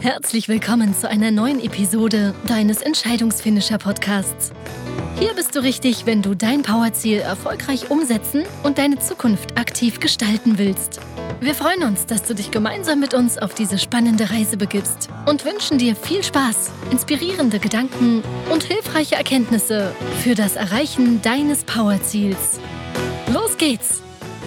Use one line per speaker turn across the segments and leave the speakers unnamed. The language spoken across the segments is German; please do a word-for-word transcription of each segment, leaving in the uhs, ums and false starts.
Herzlich willkommen zu einer neuen Episode deines Entscheidungsfinisher-Podcasts. Hier bist du richtig, wenn du dein Powerziel erfolgreich umsetzen und deine Zukunft aktiv gestalten willst. Wir freuen uns, dass du dich gemeinsam mit uns auf diese spannende Reise begibst und wünschen dir viel Spaß, inspirierende Gedanken und hilfreiche Erkenntnisse für das Erreichen deines Powerziels. Los geht's!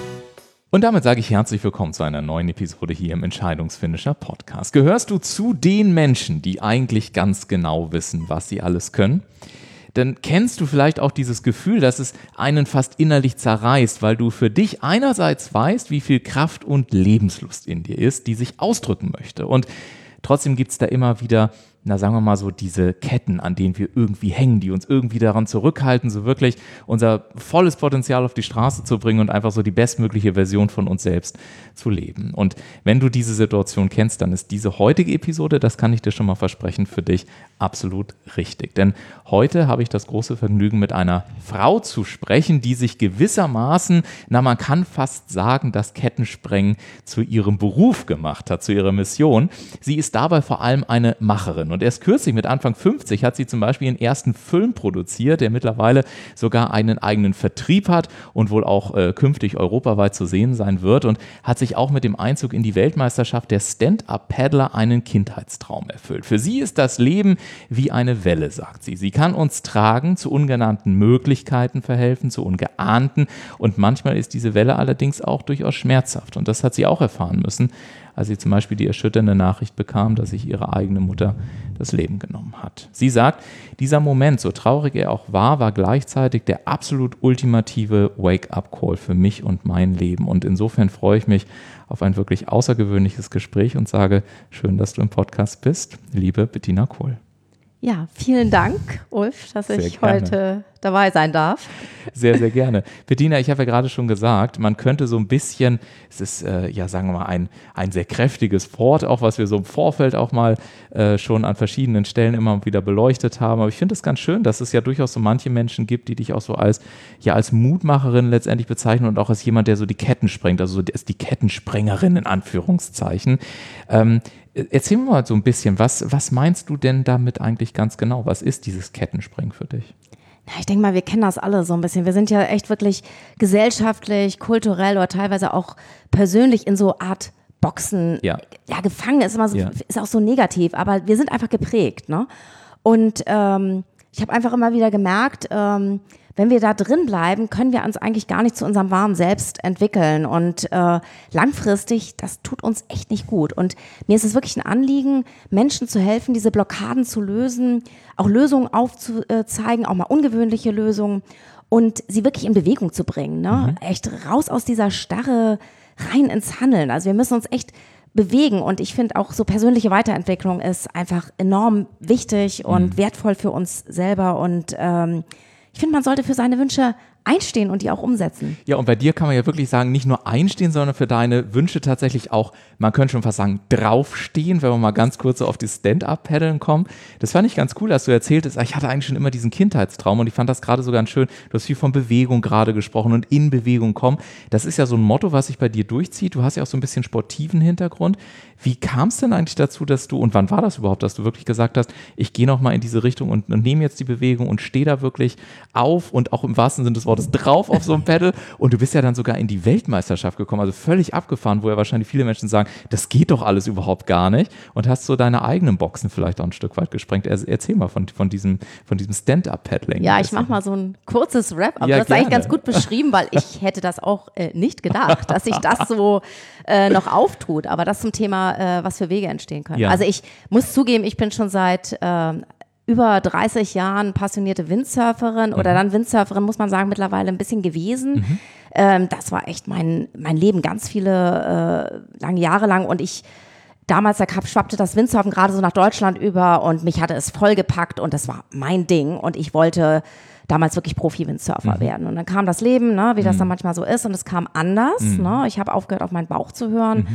Und damit sage ich herzlich willkommen zu einer neuen Episode hier im Entscheidungsfinisher Podcast. Gehörst du zu den Menschen, die eigentlich ganz genau wissen, was sie alles können? Dann kennst du vielleicht auch dieses Gefühl, dass es einen fast innerlich zerreißt, weil du für dich einerseits weißt, wie viel Kraft und Lebenslust in dir ist, die sich ausdrücken möchte. Und trotzdem gibt es da immer wieder, na sagen wir mal so, diese Ketten, an denen wir irgendwie hängen, die uns irgendwie daran zurückhalten, so wirklich unser volles Potenzial auf die Straße zu bringen und einfach so die bestmögliche Version von uns selbst zu leben. Und wenn du diese Situation kennst, dann ist diese heutige Episode, das kann ich dir schon mal versprechen, für dich absolut richtig. Denn heute habe ich das große Vergnügen, mit einer Frau zu sprechen, die sich gewissermaßen, na man kann fast sagen, das Kettensprengen zu ihrem Beruf gemacht hat, zu ihrer Mission. Sie ist dabei vor allem eine Macherin. Und erst kürzlich mit Anfang fünfzig hat sie zum Beispiel ihren ersten Film produziert, der mittlerweile sogar einen eigenen Vertrieb hat und wohl auch äh, künftig europaweit zu sehen sein wird und hat sich auch mit dem Einzug in die Weltmeisterschaft der Stand-Up-Paddler einen Kindheitstraum erfüllt. Für sie ist das Leben wie eine Welle, sagt sie. Sie kann uns tragen, zu ungenannten Möglichkeiten verhelfen, zu ungeahnten, und manchmal ist diese Welle allerdings auch durchaus schmerzhaft, und das hat sie auch erfahren müssen, als sie zum Beispiel die erschütternde Nachricht bekam, dass sich ihre eigene Mutter das Leben genommen hat. Sie sagt, dieser Moment, so traurig er auch war, war gleichzeitig der absolut ultimative Wake-up-Call für mich und mein Leben. Und insofern freue ich mich auf ein wirklich außergewöhnliches Gespräch und sage, schön, dass du im Podcast bist, liebe Bettina Kohl.
Ja, vielen Dank, Ulf, dass sehr ich gerne heute dabei sein darf.
Sehr, sehr gerne. Bettina, ich habe ja gerade schon gesagt, man könnte so ein bisschen, es ist äh, ja, sagen wir mal, ein, ein sehr kräftiges Wort, auch was wir so im Vorfeld auch mal äh, schon an verschiedenen Stellen immer wieder beleuchtet haben. Aber ich finde es ganz schön, dass es ja durchaus so manche Menschen gibt, die dich auch so als, ja, als Mutmacherin letztendlich bezeichnen und auch als jemand, der so die Ketten sprengt, also so ist die Kettensprengerin in Anführungszeichen. Ähm, Erzähl mir mal so ein bisschen, was, was meinst du denn damit eigentlich ganz genau? Was ist dieses Kettenspringen für dich?
Na, ich denke mal, wir kennen das alle so ein bisschen. Wir sind ja echt wirklich gesellschaftlich, kulturell oder teilweise auch persönlich in so Art Boxen ja, ja gefangen. Ist immer so, ja. Ist auch so negativ, aber wir sind einfach geprägt, ne? Und ähm, ich habe einfach immer wieder gemerkt, ähm, wenn wir da drin bleiben, können wir uns eigentlich gar nicht zu unserem wahren Selbst entwickeln. Und äh, langfristig, das tut uns echt nicht gut. Und mir ist es wirklich ein Anliegen, Menschen zu helfen, diese Blockaden zu lösen, auch Lösungen aufzuzeigen, auch mal ungewöhnliche Lösungen und sie wirklich in Bewegung zu bringen. Ne? Mhm. Echt raus aus dieser Starre, rein ins Handeln. Also wir müssen uns echt bewegen, und ich finde auch so persönliche Weiterentwicklung ist einfach enorm wichtig und mhm. wertvoll für uns selber, und ähm, ich finde, man sollte für seine Wünsche einstehen und die auch umsetzen.
Ja, und bei dir kann man ja wirklich sagen, nicht nur einstehen, sondern für deine Wünsche tatsächlich auch, man könnte schon fast sagen, draufstehen, wenn wir mal ganz kurz so auf die Stand-Up-Paddeln kommen. Das fand ich ganz cool, dass du erzählt hast, ich hatte eigentlich schon immer diesen Kindheitstraum, und ich fand das gerade so ganz schön. Du hast viel von Bewegung gerade gesprochen und in Bewegung kommen. Das ist ja so ein Motto, was sich bei dir durchzieht. Du hast ja auch so ein bisschen sportiven Hintergrund. Wie kam es denn eigentlich dazu, dass du, und wann war das überhaupt, dass du wirklich gesagt hast, ich gehe nochmal in diese Richtung und, und nehme jetzt die Bewegung und stehe da wirklich auf und auch im wahrsten Sinne des Wortes drauf auf so ein Pedal, und du bist ja dann sogar in die Weltmeisterschaft gekommen, also völlig abgefahren, wo ja wahrscheinlich viele Menschen sagen, das geht doch alles überhaupt gar nicht, und hast so deine eigenen Boxen vielleicht auch ein Stück weit gesprengt. Erzähl mal von, von diesem, von diesem Stand-Up-Paddling.
Ja, ich mache mal so ein kurzes Rap, aber ja, das ist eigentlich ganz gut beschrieben, weil ich hätte das auch äh, nicht gedacht, dass sich das so äh, noch auftut, aber das zum Thema, äh, was für Wege entstehen können. Ja. Also ich muss zugeben, ich bin schon seit äh, über dreißig Jahren passionierte Windsurferin, mhm. oder dann Windsurferin, muss man sagen, mittlerweile ein bisschen gewesen. Mhm. Ähm, das war echt mein, mein Leben, ganz viele äh, lange Jahre lang, und ich damals, da schwappte das Windsurfen gerade so nach Deutschland über, und mich hatte es vollgepackt, und das war mein Ding, und ich wollte damals wirklich Profi-Windsurfer mhm. werden. Und dann kam das Leben, ne, wie das mhm. dann manchmal so ist, und es kam anders. Mhm. Ne? Ich habe aufgehört, auf meinen Bauch zu hören. Mhm.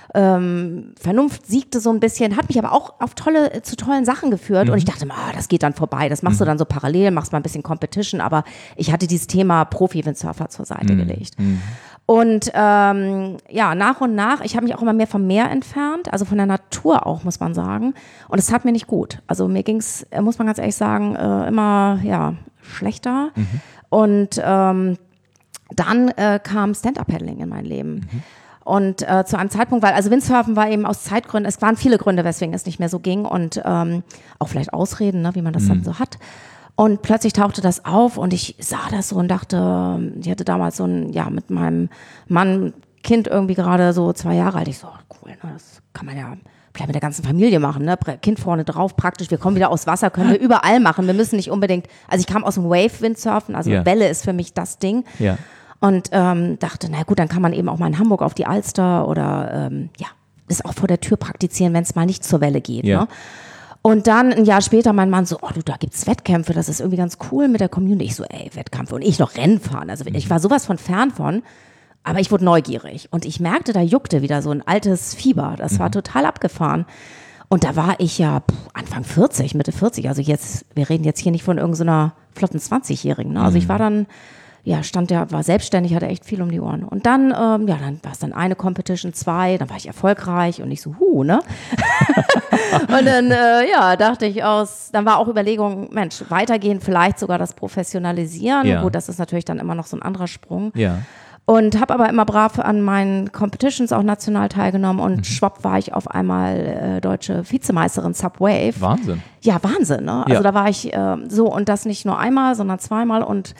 Ähm, Vernunft siegte so ein bisschen, hat mich aber auch auf tolle, zu tollen Sachen geführt. Mhm. Und ich dachte, ah, das geht dann vorbei. Das machst mhm. du dann so parallel, machst mal ein bisschen Competition. Aber ich hatte dieses Thema Profi-Windsurfer zur Seite mhm. gelegt. Mhm. Und ähm, ja, nach und nach, ich habe mich auch immer mehr vom Meer entfernt, also von der Natur auch, muss man sagen. Und es tat mir nicht gut. Also mir ging es, muss man ganz ehrlich sagen, äh, immer ja schlechter. Mhm. Und ähm, dann äh, kam Stand-Up-Paddling in mein Leben. Mhm. Und äh, zu einem Zeitpunkt, weil, also Windsurfen war eben aus Zeitgründen, es waren viele Gründe, weswegen es nicht mehr so ging und ähm, auch vielleicht Ausreden, ne, wie man das mhm. dann so hat. Und plötzlich tauchte das auf und ich sah das so und dachte, ich hatte damals so ein, ja, mit meinem Mann, Kind irgendwie gerade so zwei Jahre alt. Ich so, cool, ne, das kann man ja vielleicht mit der ganzen Familie machen, ne? Kind vorne drauf, praktisch, wir kommen wieder aus Wasser, können wir überall machen. Wir müssen nicht unbedingt, also ich kam aus dem Wave-Windsurfen, also ja. Welle ist für mich das Ding. Ja. Und ähm, dachte, na gut, dann kann man eben auch mal in Hamburg auf die Alster oder ähm, ja, das auch vor der Tür praktizieren, wenn es mal nicht zur Welle geht, ja. ne? Und dann ein Jahr später mein Mann so, oh du, da gibt's Wettkämpfe, das ist irgendwie ganz cool mit der Community. Ich so, ey, Wettkämpfe und ich noch Rennen fahren. Also ich war sowas von fern von, aber ich wurde neugierig. Und ich merkte, da juckte wieder so ein altes Fieber. Das mhm. war total abgefahren. Und da war ich ja pff, Anfang vierzig, Mitte vierzig. Also jetzt, wir reden jetzt hier nicht von irgendeiner flotten zwanzigjährigen. Ne? Also mhm. ich war dann, ja, stand ja, war selbstständig, hatte echt viel um die Ohren. Und dann, ähm, ja, dann war es dann eine Competition, zwei, dann war ich erfolgreich und ich so, hu, ne? Und dann, äh, ja, dachte ich aus, dann war auch Überlegung, Mensch, weitergehen, vielleicht sogar das Professionalisieren. Ja. Gut, das ist natürlich dann immer noch so ein anderer Sprung.
Ja.
Und habe aber immer brav an meinen Competitions auch national teilgenommen und mhm. schwupp war ich auf einmal äh, deutsche Vizemeisterin Subwave.
Wahnsinn.
Ja, Wahnsinn, ne? Also ja. da war ich äh, so und das nicht nur einmal, sondern zweimal und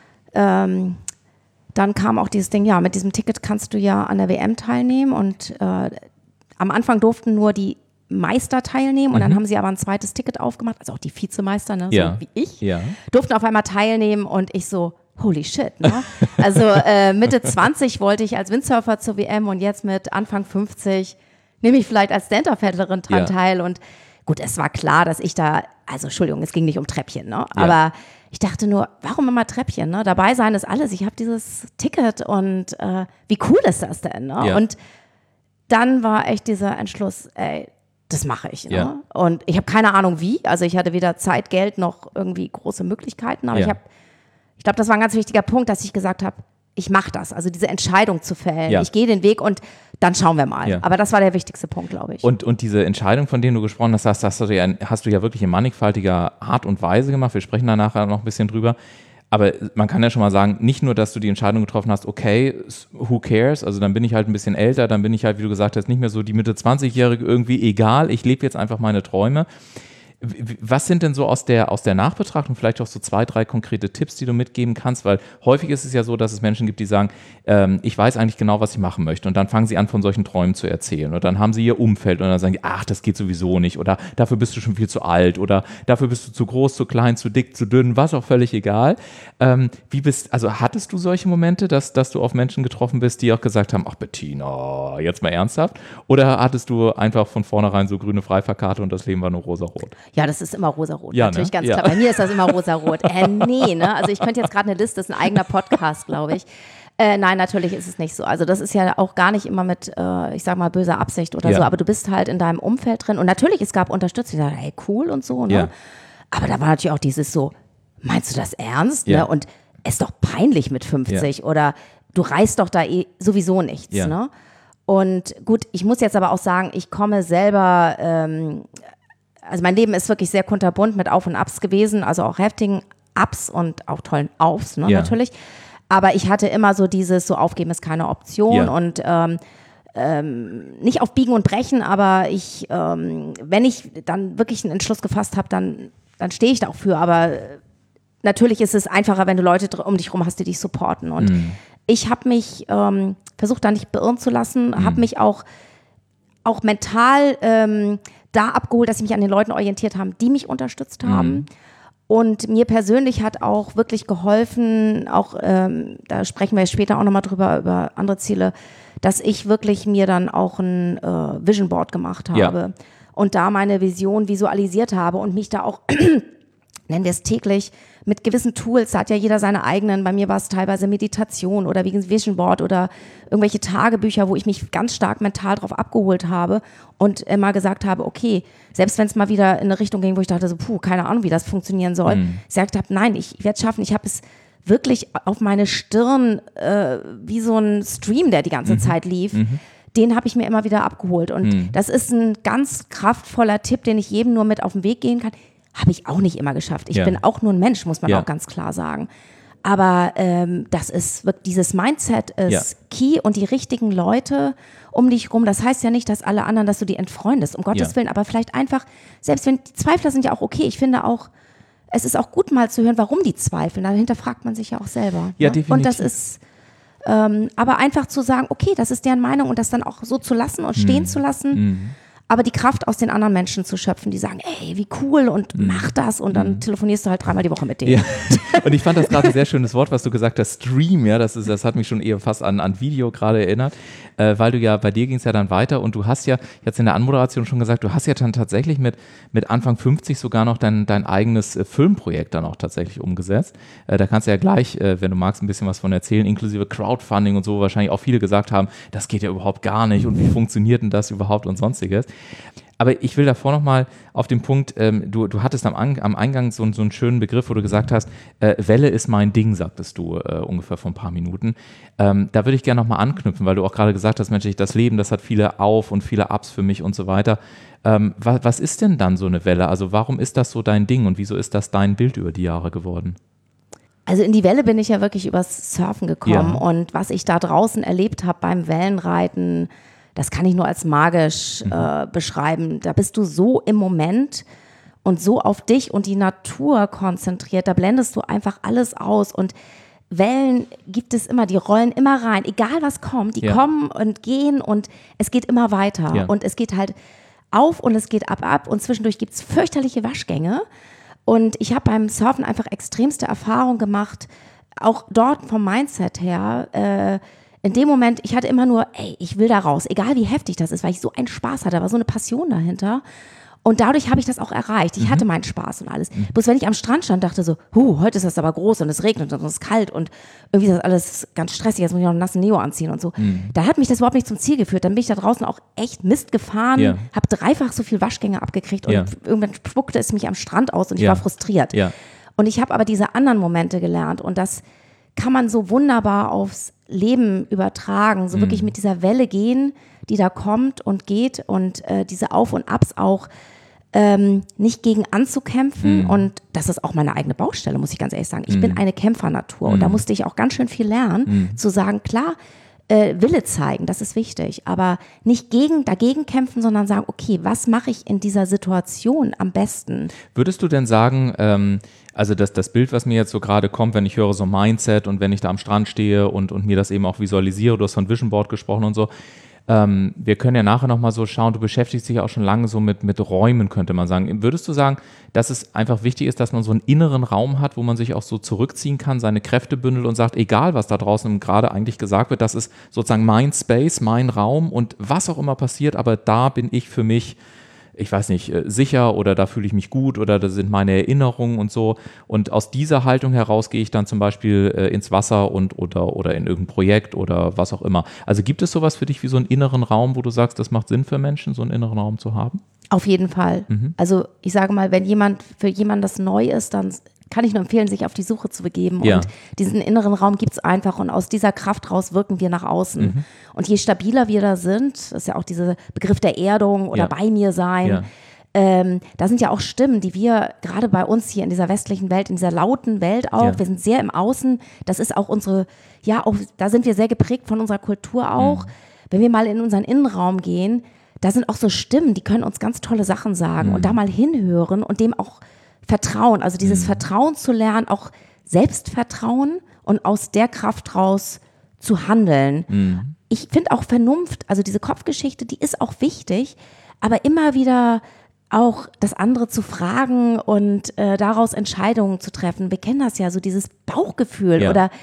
Ähm, dann kam auch dieses Ding, ja, mit diesem Ticket kannst du ja an der W M teilnehmen und äh, am Anfang durften nur die Meister teilnehmen und mhm. dann haben sie aber ein zweites Ticket aufgemacht, also auch die Vizemeister, ne,
ja.
so wie ich,
ja.
durften auf einmal teilnehmen und ich so, holy shit, ne? Also äh, Mitte zwanzig wollte ich als Windsurfer zur W M und jetzt mit Anfang fünfzig nehme ich vielleicht als Stand-Up-Paddlerin dran ja. teil und gut, es war klar, dass ich da, also Entschuldigung, es ging nicht um Treppchen, ne? Aber ja. ich dachte nur, warum immer Treppchen? Ne? Dabei sein ist alles. Ich habe dieses Ticket und äh, wie cool ist das denn? Ne?
Ja.
Und dann war echt dieser Entschluss, ey, das mache ich. Ne?
Ja.
Und ich habe keine Ahnung wie. Also ich hatte weder Zeit, Geld noch irgendwie große Möglichkeiten. Aber
ja.
ich habe, ich glaube, das war ein ganz wichtiger Punkt, dass ich gesagt habe, ich mache das. Also diese Entscheidung zu fällen. Ja. Ich gehe den Weg und dann schauen wir mal.
Ja.
Aber das war der wichtigste Punkt, glaube ich.
Und, und diese Entscheidung, von denen du gesprochen hast, das hast du, ja, hast du ja wirklich in mannigfaltiger Art und Weise gemacht. Wir sprechen da nachher noch ein bisschen drüber. Aber man kann ja schon mal sagen, nicht nur, dass du die Entscheidung getroffen hast, okay, who cares? Also dann bin ich halt ein bisschen älter, dann bin ich halt, wie du gesagt hast, nicht mehr so die Mitte zwanzigjährige irgendwie egal. Ich lebe jetzt einfach meine Träume. Was sind denn so aus der, aus der Nachbetrachtung vielleicht auch so zwei, drei konkrete Tipps, die du mitgeben kannst? Weil häufig ist es ja so, dass es Menschen gibt, die sagen, ähm, ich weiß eigentlich genau, was ich machen möchte. Und dann fangen sie an, von solchen Träumen zu erzählen. Und dann haben sie ihr Umfeld und dann sagen die, ach, das geht sowieso nicht. Oder dafür bist du schon viel zu alt. Oder dafür bist du zu groß, zu klein, zu dick, zu dünn, was auch völlig egal. Ähm, wie bist, also hattest du solche Momente, dass, dass du auf Menschen getroffen bist, die auch gesagt haben, ach Bettina, jetzt mal ernsthaft? Oder hattest du einfach von vornherein so grüne Freifahrkarte und das Leben war nur rosarot?
Ja, das ist immer rosarot,
ja,
natürlich,
ne?
ganz
ja.
klar. Bei mir ist das immer rosarot. Äh, nee, ne? Also ich könnte jetzt gerade eine Liste, das ist ein eigener Podcast, glaube ich. Äh, nein, natürlich ist es nicht so. Also das ist ja auch gar nicht immer mit, äh, ich sag mal, böser Absicht oder
ja.
so, aber du bist halt in deinem Umfeld drin und natürlich, es gab Unterstützer, die sagen, hey, cool und so, ne?
Ja.
Aber da war natürlich auch dieses so, meinst du das ernst?
Ja.
Ne? Und es ist doch peinlich mit fünfzig ja. oder du reißt doch da eh sowieso nichts,
ja.
ne? Und gut, ich muss jetzt aber auch sagen, ich komme selber, ähm, also mein Leben ist wirklich sehr kunterbunt mit Auf und Abs gewesen, also auch heftigen Ups und auch tollen Aufs, ne,
ja.
natürlich. Aber ich hatte immer so dieses, so aufgeben ist keine Option
ja.
und ähm, ähm, nicht auf Biegen und Brechen, aber ich, ähm, wenn ich dann wirklich einen Entschluss gefasst habe, dann, dann stehe ich da auch für. Aber natürlich ist es einfacher, wenn du Leute um dich rum hast, die dich supporten. Und mhm. ich habe mich ähm, versucht, da nicht beirren zu lassen, mhm. habe mich auch, auch mental ähm, da abgeholt, dass ich mich an den Leuten orientiert habe, die mich unterstützt haben. Mhm. Und mir persönlich hat auch wirklich geholfen, auch ähm, da sprechen wir später auch nochmal drüber, über andere Ziele, dass ich wirklich mir dann auch ein äh, Vision Board gemacht habe ja. und da meine Vision visualisiert habe und mich da auch nennen wir es täglich, mit gewissen Tools, da hat ja jeder seine eigenen, bei mir war es teilweise Meditation oder wie ein Vision Board oder irgendwelche Tagebücher, wo ich mich ganz stark mental drauf abgeholt habe und immer gesagt habe, okay, selbst wenn es mal wieder in eine Richtung ging, wo ich dachte, so, puh, keine Ahnung, wie das funktionieren soll, mhm. ich gesagt habe, nein, ich werde es schaffen, ich habe es wirklich auf meine Stirn äh, wie so ein Stream, der die ganze mhm. Zeit lief, mhm. den habe ich mir immer wieder abgeholt und mhm. das ist ein ganz kraftvoller Tipp, den ich jedem nur mit auf den Weg gehen kann. Habe ich auch nicht immer geschafft. Ich ja. bin auch nur ein Mensch, muss man ja. auch ganz klar sagen. Aber ähm, das ist wirklich, dieses Mindset ist ja. key und die richtigen Leute um dich rum. Das heißt ja nicht, dass alle anderen, dass du die entfreundest, um Gottes ja. Willen, aber vielleicht einfach, selbst wenn die Zweifler sind ja auch okay. Ich finde auch, es ist auch gut mal zu hören, warum die zweifeln. Dahinter fragt man sich ja auch selber.
Ja,
ne?
definitiv.
Und das ist, ähm, aber einfach zu sagen, okay, das ist deren Meinung und das dann auch so zu lassen und stehen mhm. zu lassen. Mhm. Aber die Kraft aus den anderen Menschen zu schöpfen, die sagen, ey, wie cool und mm. mach das und dann mm. telefonierst du halt dreimal die Woche mit denen.
Ja. Und ich fand das gerade ein sehr schönes Wort, was du gesagt hast, Stream, ja, das, ist, das hat mich schon eher fast an, an Video gerade erinnert, äh, weil du ja, bei dir ging es ja dann weiter und du hast ja, jetzt in der Anmoderation schon gesagt, du hast ja dann tatsächlich mit, mit Anfang fünfzig sogar noch dein, dein eigenes äh, Filmprojekt dann auch tatsächlich umgesetzt. Äh, da kannst du ja gleich, äh, wenn du magst, ein bisschen was von erzählen, inklusive Crowdfunding und so, wahrscheinlich auch viele gesagt haben, das geht ja überhaupt gar nicht und wie funktioniert denn das überhaupt und sonstiges. Aber ich will davor nochmal auf den Punkt, ähm, du, du hattest am, am Eingang so, so einen schönen Begriff, wo du gesagt hast, äh, Welle ist mein Ding, sagtest du äh, ungefähr vor ein paar Minuten. Ähm, da würde ich gerne nochmal anknüpfen, weil du auch gerade gesagt hast, Mensch, ich, das Leben, das hat viele Auf- und viele Ups für mich und so weiter. Ähm, was, was ist denn dann so eine Welle? Also warum ist das so dein Ding und wieso ist das dein Bild über die Jahre geworden?
Also in die Welle bin ich ja wirklich übers Surfen gekommen ja. und was ich da draußen erlebt habe beim Wellenreiten, das kann ich nur als magisch äh, beschreiben. Da bist du so im Moment und so auf dich und die Natur konzentriert. Da blendest du einfach alles aus und Wellen gibt es immer, die rollen immer rein. Egal was kommt, die ja. kommen und gehen und es geht immer weiter. Ja. Und es geht halt auf und es geht ab, ab und zwischendurch gibt es fürchterliche Waschgänge. Und ich habe beim Surfen einfach extremste Erfahrungen gemacht, auch dort vom Mindset her, äh, in dem Moment, ich hatte immer nur, ey, ich will da raus, egal wie heftig das ist, weil ich so einen Spaß hatte, da war so eine Passion dahinter. Und dadurch habe ich das auch erreicht. Ich mhm. hatte meinen Spaß und alles. Mhm. Bloß wenn ich am Strand stand, dachte so, huh, heute ist das aber groß und es regnet und es ist kalt und irgendwie ist das alles ganz stressig, jetzt muss ich noch einen nassen Neo anziehen und so. Mhm. Da hat mich das überhaupt nicht zum Ziel geführt. Dann bin ich da draußen auch echt Mist gefahren, ja. habe dreifach so viel Waschgänge abgekriegt und ja. irgendwann spuckte es mich am Strand aus und ich ja. war frustriert. Ja. Und ich habe aber diese anderen Momente gelernt und das kann man so wunderbar aufs Leben übertragen, so mhm. wirklich mit dieser Welle gehen, die da kommt und geht und äh, diese Auf- und Abs auch ähm, nicht gegen anzukämpfen mhm. und das ist auch meine eigene Baustelle, muss ich ganz ehrlich sagen. Ich mhm. bin eine Kämpfernatur mhm. und da musste ich auch ganz schön viel lernen, mhm. zu sagen, klar, äh, Wille zeigen, das ist wichtig, aber nicht gegen, dagegen kämpfen, sondern sagen, okay, was mache ich in dieser Situation am besten?
Würdest du denn sagen, ähm, also das, das Bild, was mir jetzt so gerade kommt, wenn ich höre so Mindset und wenn ich da am Strand stehe und, und mir das eben auch visualisiere, du hast von Vision Board gesprochen und so, ähm, wir können ja nachher nochmal so schauen, du beschäftigst dich ja auch schon lange so mit, mit Räumen, könnte man sagen. Würdest du sagen, dass es einfach wichtig ist, dass man so einen inneren Raum hat, wo man sich auch so zurückziehen kann, seine Kräfte bündelt und sagt, egal was da draußen gerade eigentlich gesagt wird, das ist sozusagen mein Space, mein Raum und was auch immer passiert, aber da bin ich für mich, ich weiß nicht, sicher oder da fühle ich mich gut oder das sind meine Erinnerungen und so. Und aus dieser Haltung heraus gehe ich dann zum Beispiel äh, ins Wasser und oder, oder in irgendein Projekt oder was auch immer. Also gibt es sowas für dich wie so einen inneren Raum, wo du sagst, das macht Sinn für Menschen, so einen inneren Raum zu haben?
Auf jeden Fall. Mhm. Also ich sage mal, wenn jemand für jemanden das neu ist, dann kann ich nur empfehlen, sich auf die Suche zu begeben. Ja. Und diesen inneren Raum gibt es einfach und aus dieser Kraft raus wirken wir nach außen. Mhm. Und je stabiler wir da sind, das ist ja auch dieser Begriff der Erdung oder ja. bei mir sein, ja. ähm, da sind ja auch Stimmen, die wir gerade bei uns hier in dieser westlichen Welt, in dieser lauten Welt auch, ja. wir sind sehr im Außen, das ist auch unsere, ja, auch, da sind wir sehr geprägt von unserer Kultur auch. Mhm. Wenn wir mal in unseren Innenraum gehen, da sind auch so Stimmen, die können uns ganz tolle Sachen sagen mhm. und da mal hinhören und dem auch Vertrauen, also dieses mhm. Vertrauen zu lernen, auch Selbstvertrauen und aus der Kraft raus zu handeln. Mhm. Ich finde auch Vernunft, also diese Kopfgeschichte, die ist auch wichtig, aber immer wieder auch das andere zu fragen und äh, daraus Entscheidungen zu treffen. Wir kennen das ja, so dieses Bauchgefühl ja. oder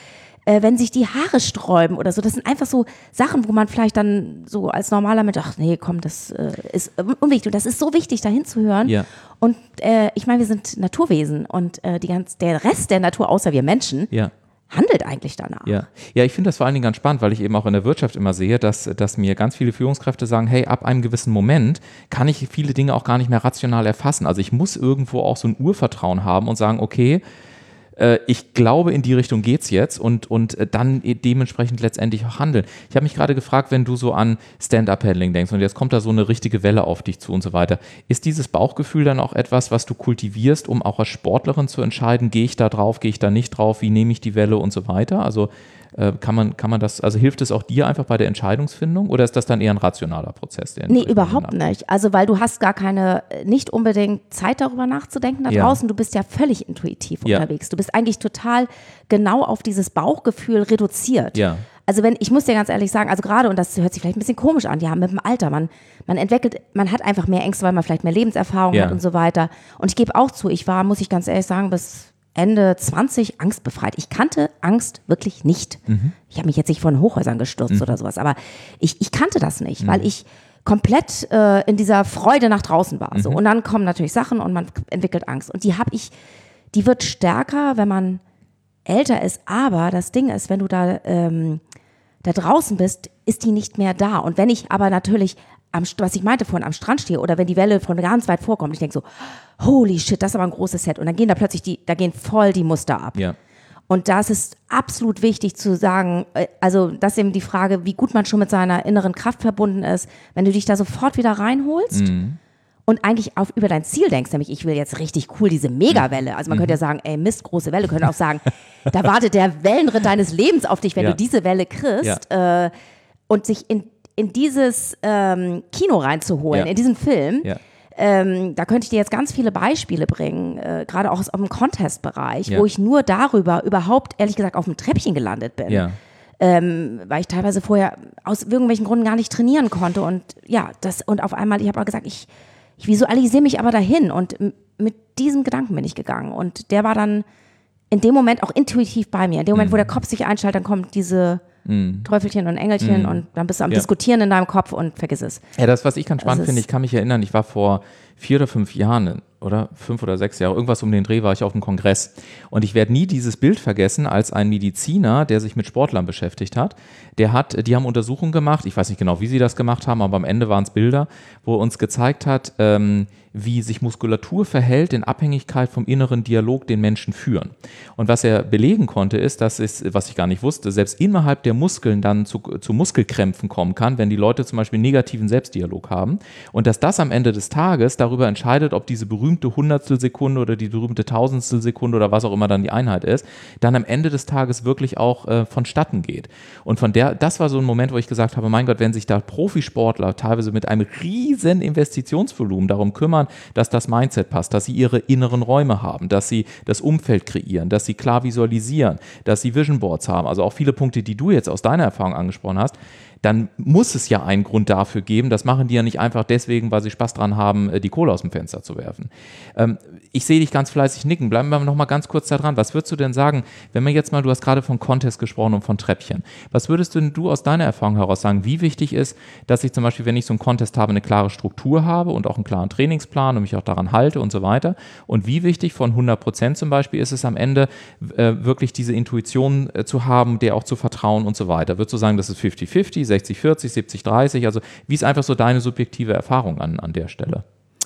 äh, wenn sich die Haare sträuben oder so. Das sind einfach so Sachen, wo man vielleicht dann so als normaler Mensch, ach nee, komm, das äh, ist unwichtig. Und das ist so wichtig, da hinzuhören.
Ja.
Und äh, ich meine, wir sind Naturwesen und äh, die ganz, der Rest der Natur, außer wir Menschen,
ja.
handelt eigentlich danach.
Ja, ja, ich finde das vor allen Dingen ganz spannend, weil ich eben auch in der Wirtschaft immer sehe, dass, dass mir ganz viele Führungskräfte sagen, hey, ab einem gewissen Moment kann ich viele Dinge auch gar nicht mehr rational erfassen. Also ich muss irgendwo auch so ein Urvertrauen haben und sagen, okay, äh, ich glaube, in die Richtung geht's jetzt und, und äh, dann dementsprechend letztendlich auch handeln. Ich habe mich gerade gefragt, wenn du so an Stand-Up-Paddling denkst und jetzt kommt da so eine richtige Welle auf dich zu und so weiter, ist dieses Bauchgefühl dann auch etwas, was du kultivierst, um auch als Sportlerin zu entscheiden, gehe ich da drauf, gehe ich da nicht drauf, wie nehme ich die Welle und so weiter? Also äh, kann man, kann man das, also hilft es auch dir einfach bei der Entscheidungsfindung oder ist das dann eher ein rationaler Prozess? Der
nee, überhaupt nicht. Also weil du hast gar keine, nicht unbedingt Zeit darüber nachzudenken da
ja.
draußen, du bist ja völlig intuitiv
ja.
unterwegs. Du bist eigentlich total genau auf dieses Bauchgefühl reduziert.
Ja.
Also wenn, ich muss dir ganz ehrlich sagen, also gerade, und das hört sich vielleicht ein bisschen komisch an, ja, mit dem Alter, man, man entwickelt, man hat einfach mehr Ängste, weil man vielleicht mehr Lebenserfahrung
ja.
hat und so weiter. Und ich gebe auch zu, ich war, muss ich ganz ehrlich sagen, bis Ende zwanzig angstbefreit. Ich kannte Angst wirklich nicht. Mhm. Ich habe mich jetzt nicht von Hochhäusern gestürzt mhm. oder sowas, aber ich, ich kannte das nicht, mhm. weil ich komplett äh, in dieser Freude nach draußen war. Mhm. So. Und dann kommen natürlich Sachen und man entwickelt Angst. Und die habe ich, die wird stärker, wenn man älter ist. Aber das Ding ist, wenn du da, ähm, da draußen bist, ist die nicht mehr da. Und wenn ich aber natürlich, am, was ich meinte vorhin, am Strand stehe oder wenn die Welle von ganz weit vorkommt, ich denke so, holy shit, das ist aber ein großes Set. Und dann gehen da plötzlich die, da gehen voll die Muster ab.
Ja.
Und das ist absolut wichtig zu sagen, also das ist eben die Frage, wie gut man schon mit seiner inneren Kraft verbunden ist, wenn du dich da sofort wieder reinholst mhm. und eigentlich auf, über dein Ziel denkst, nämlich ich will jetzt richtig cool diese Megawelle. Also man mhm. könnte ja sagen, ey Mist, große Welle, könnte auch sagen, da wartet der Wellenritt deines Lebens auf dich, wenn
ja.
du diese Welle kriegst
ja.
äh, und sich in, in dieses ähm, Kino reinzuholen,
ja.
in diesen Film.
Ja.
Ähm, da könnte ich dir jetzt ganz viele Beispiele bringen, äh, gerade auch aus dem Contest-Bereich,
ja.
wo ich nur darüber überhaupt, ehrlich gesagt, auf dem Treppchen gelandet bin.
Ja.
Ähm, weil ich teilweise vorher aus irgendwelchen Gründen gar nicht trainieren konnte und ja, das und auf einmal, ich habe auch gesagt, ich, ich visualisiere mich aber dahin und m- mit diesem Gedanken bin ich gegangen und der war dann in dem Moment auch intuitiv bei mir. In dem Moment, mhm. wo der Kopf sich einschaltet, dann kommt diese mm. Teufelchen und Engelchen mm. und dann bist du am ja. Diskutieren in deinem Kopf und vergiss es.
Ja, das, was ich ganz spannend finde, ich kann mich erinnern, ich war vor vier oder fünf Jahren oder fünf oder sechs Jahre, irgendwas um den Dreh war ich auf einem Kongress und ich werde nie dieses Bild vergessen, als ein Mediziner, der sich mit Sportlern beschäftigt hat, der hat, die haben Untersuchungen gemacht, ich weiß nicht genau, wie sie das gemacht haben, aber am Ende waren es Bilder, wo er uns gezeigt hat, ähm, wie sich Muskulatur verhält in Abhängigkeit vom inneren Dialog, den Menschen führen. Und was er belegen konnte, ist, dass es, was ich gar nicht wusste, selbst innerhalb der Muskeln dann zu, zu Muskelkrämpfen kommen kann, wenn die Leute zum Beispiel negativen Selbstdialog haben und dass das am Ende des Tages darüber entscheidet, ob diese berühmte Hundertstelsekunde oder die berühmte Tausendstelsekunde oder was auch immer dann die Einheit ist, dann am Ende des Tages wirklich auch äh, vonstatten geht. Und von der, das war so ein Moment, wo ich gesagt habe, mein Gott, wenn sich da Profisportler teilweise mit einem riesen Investitionsvolumen darum kümmern, dass das Mindset passt, dass sie ihre inneren Räume haben, dass sie das Umfeld kreieren, dass sie klar visualisieren, dass sie Vision Boards haben, also auch viele Punkte, die du jetzt aus deiner Erfahrung angesprochen hast, dann muss es ja einen Grund dafür geben. Das machen die ja nicht einfach deswegen, weil sie Spaß dran haben, die Kohle aus dem Fenster zu werfen. Ähm, ich sehe dich ganz fleißig nicken. Bleiben wir noch mal ganz kurz da dran. Was würdest du denn sagen, wenn man jetzt mal, du hast gerade von Contest gesprochen und von Treppchen. Was würdest denn du aus deiner Erfahrung heraus sagen, wie wichtig ist, dass ich zum Beispiel, wenn ich so einen Contest habe, eine klare Struktur habe und auch einen klaren Trainingsplan und mich auch daran halte und so weiter? Und wie wichtig von hundert Prozent zum Beispiel ist es am Ende, äh, wirklich diese Intuition äh, zu haben, der auch zu vertrauen und so weiter? Würdest du sagen, das ist fünfzig fünfzig, sechzig vierzig, siebzig dreißig? Also wie ist einfach so deine subjektive Erfahrung an, an der Stelle?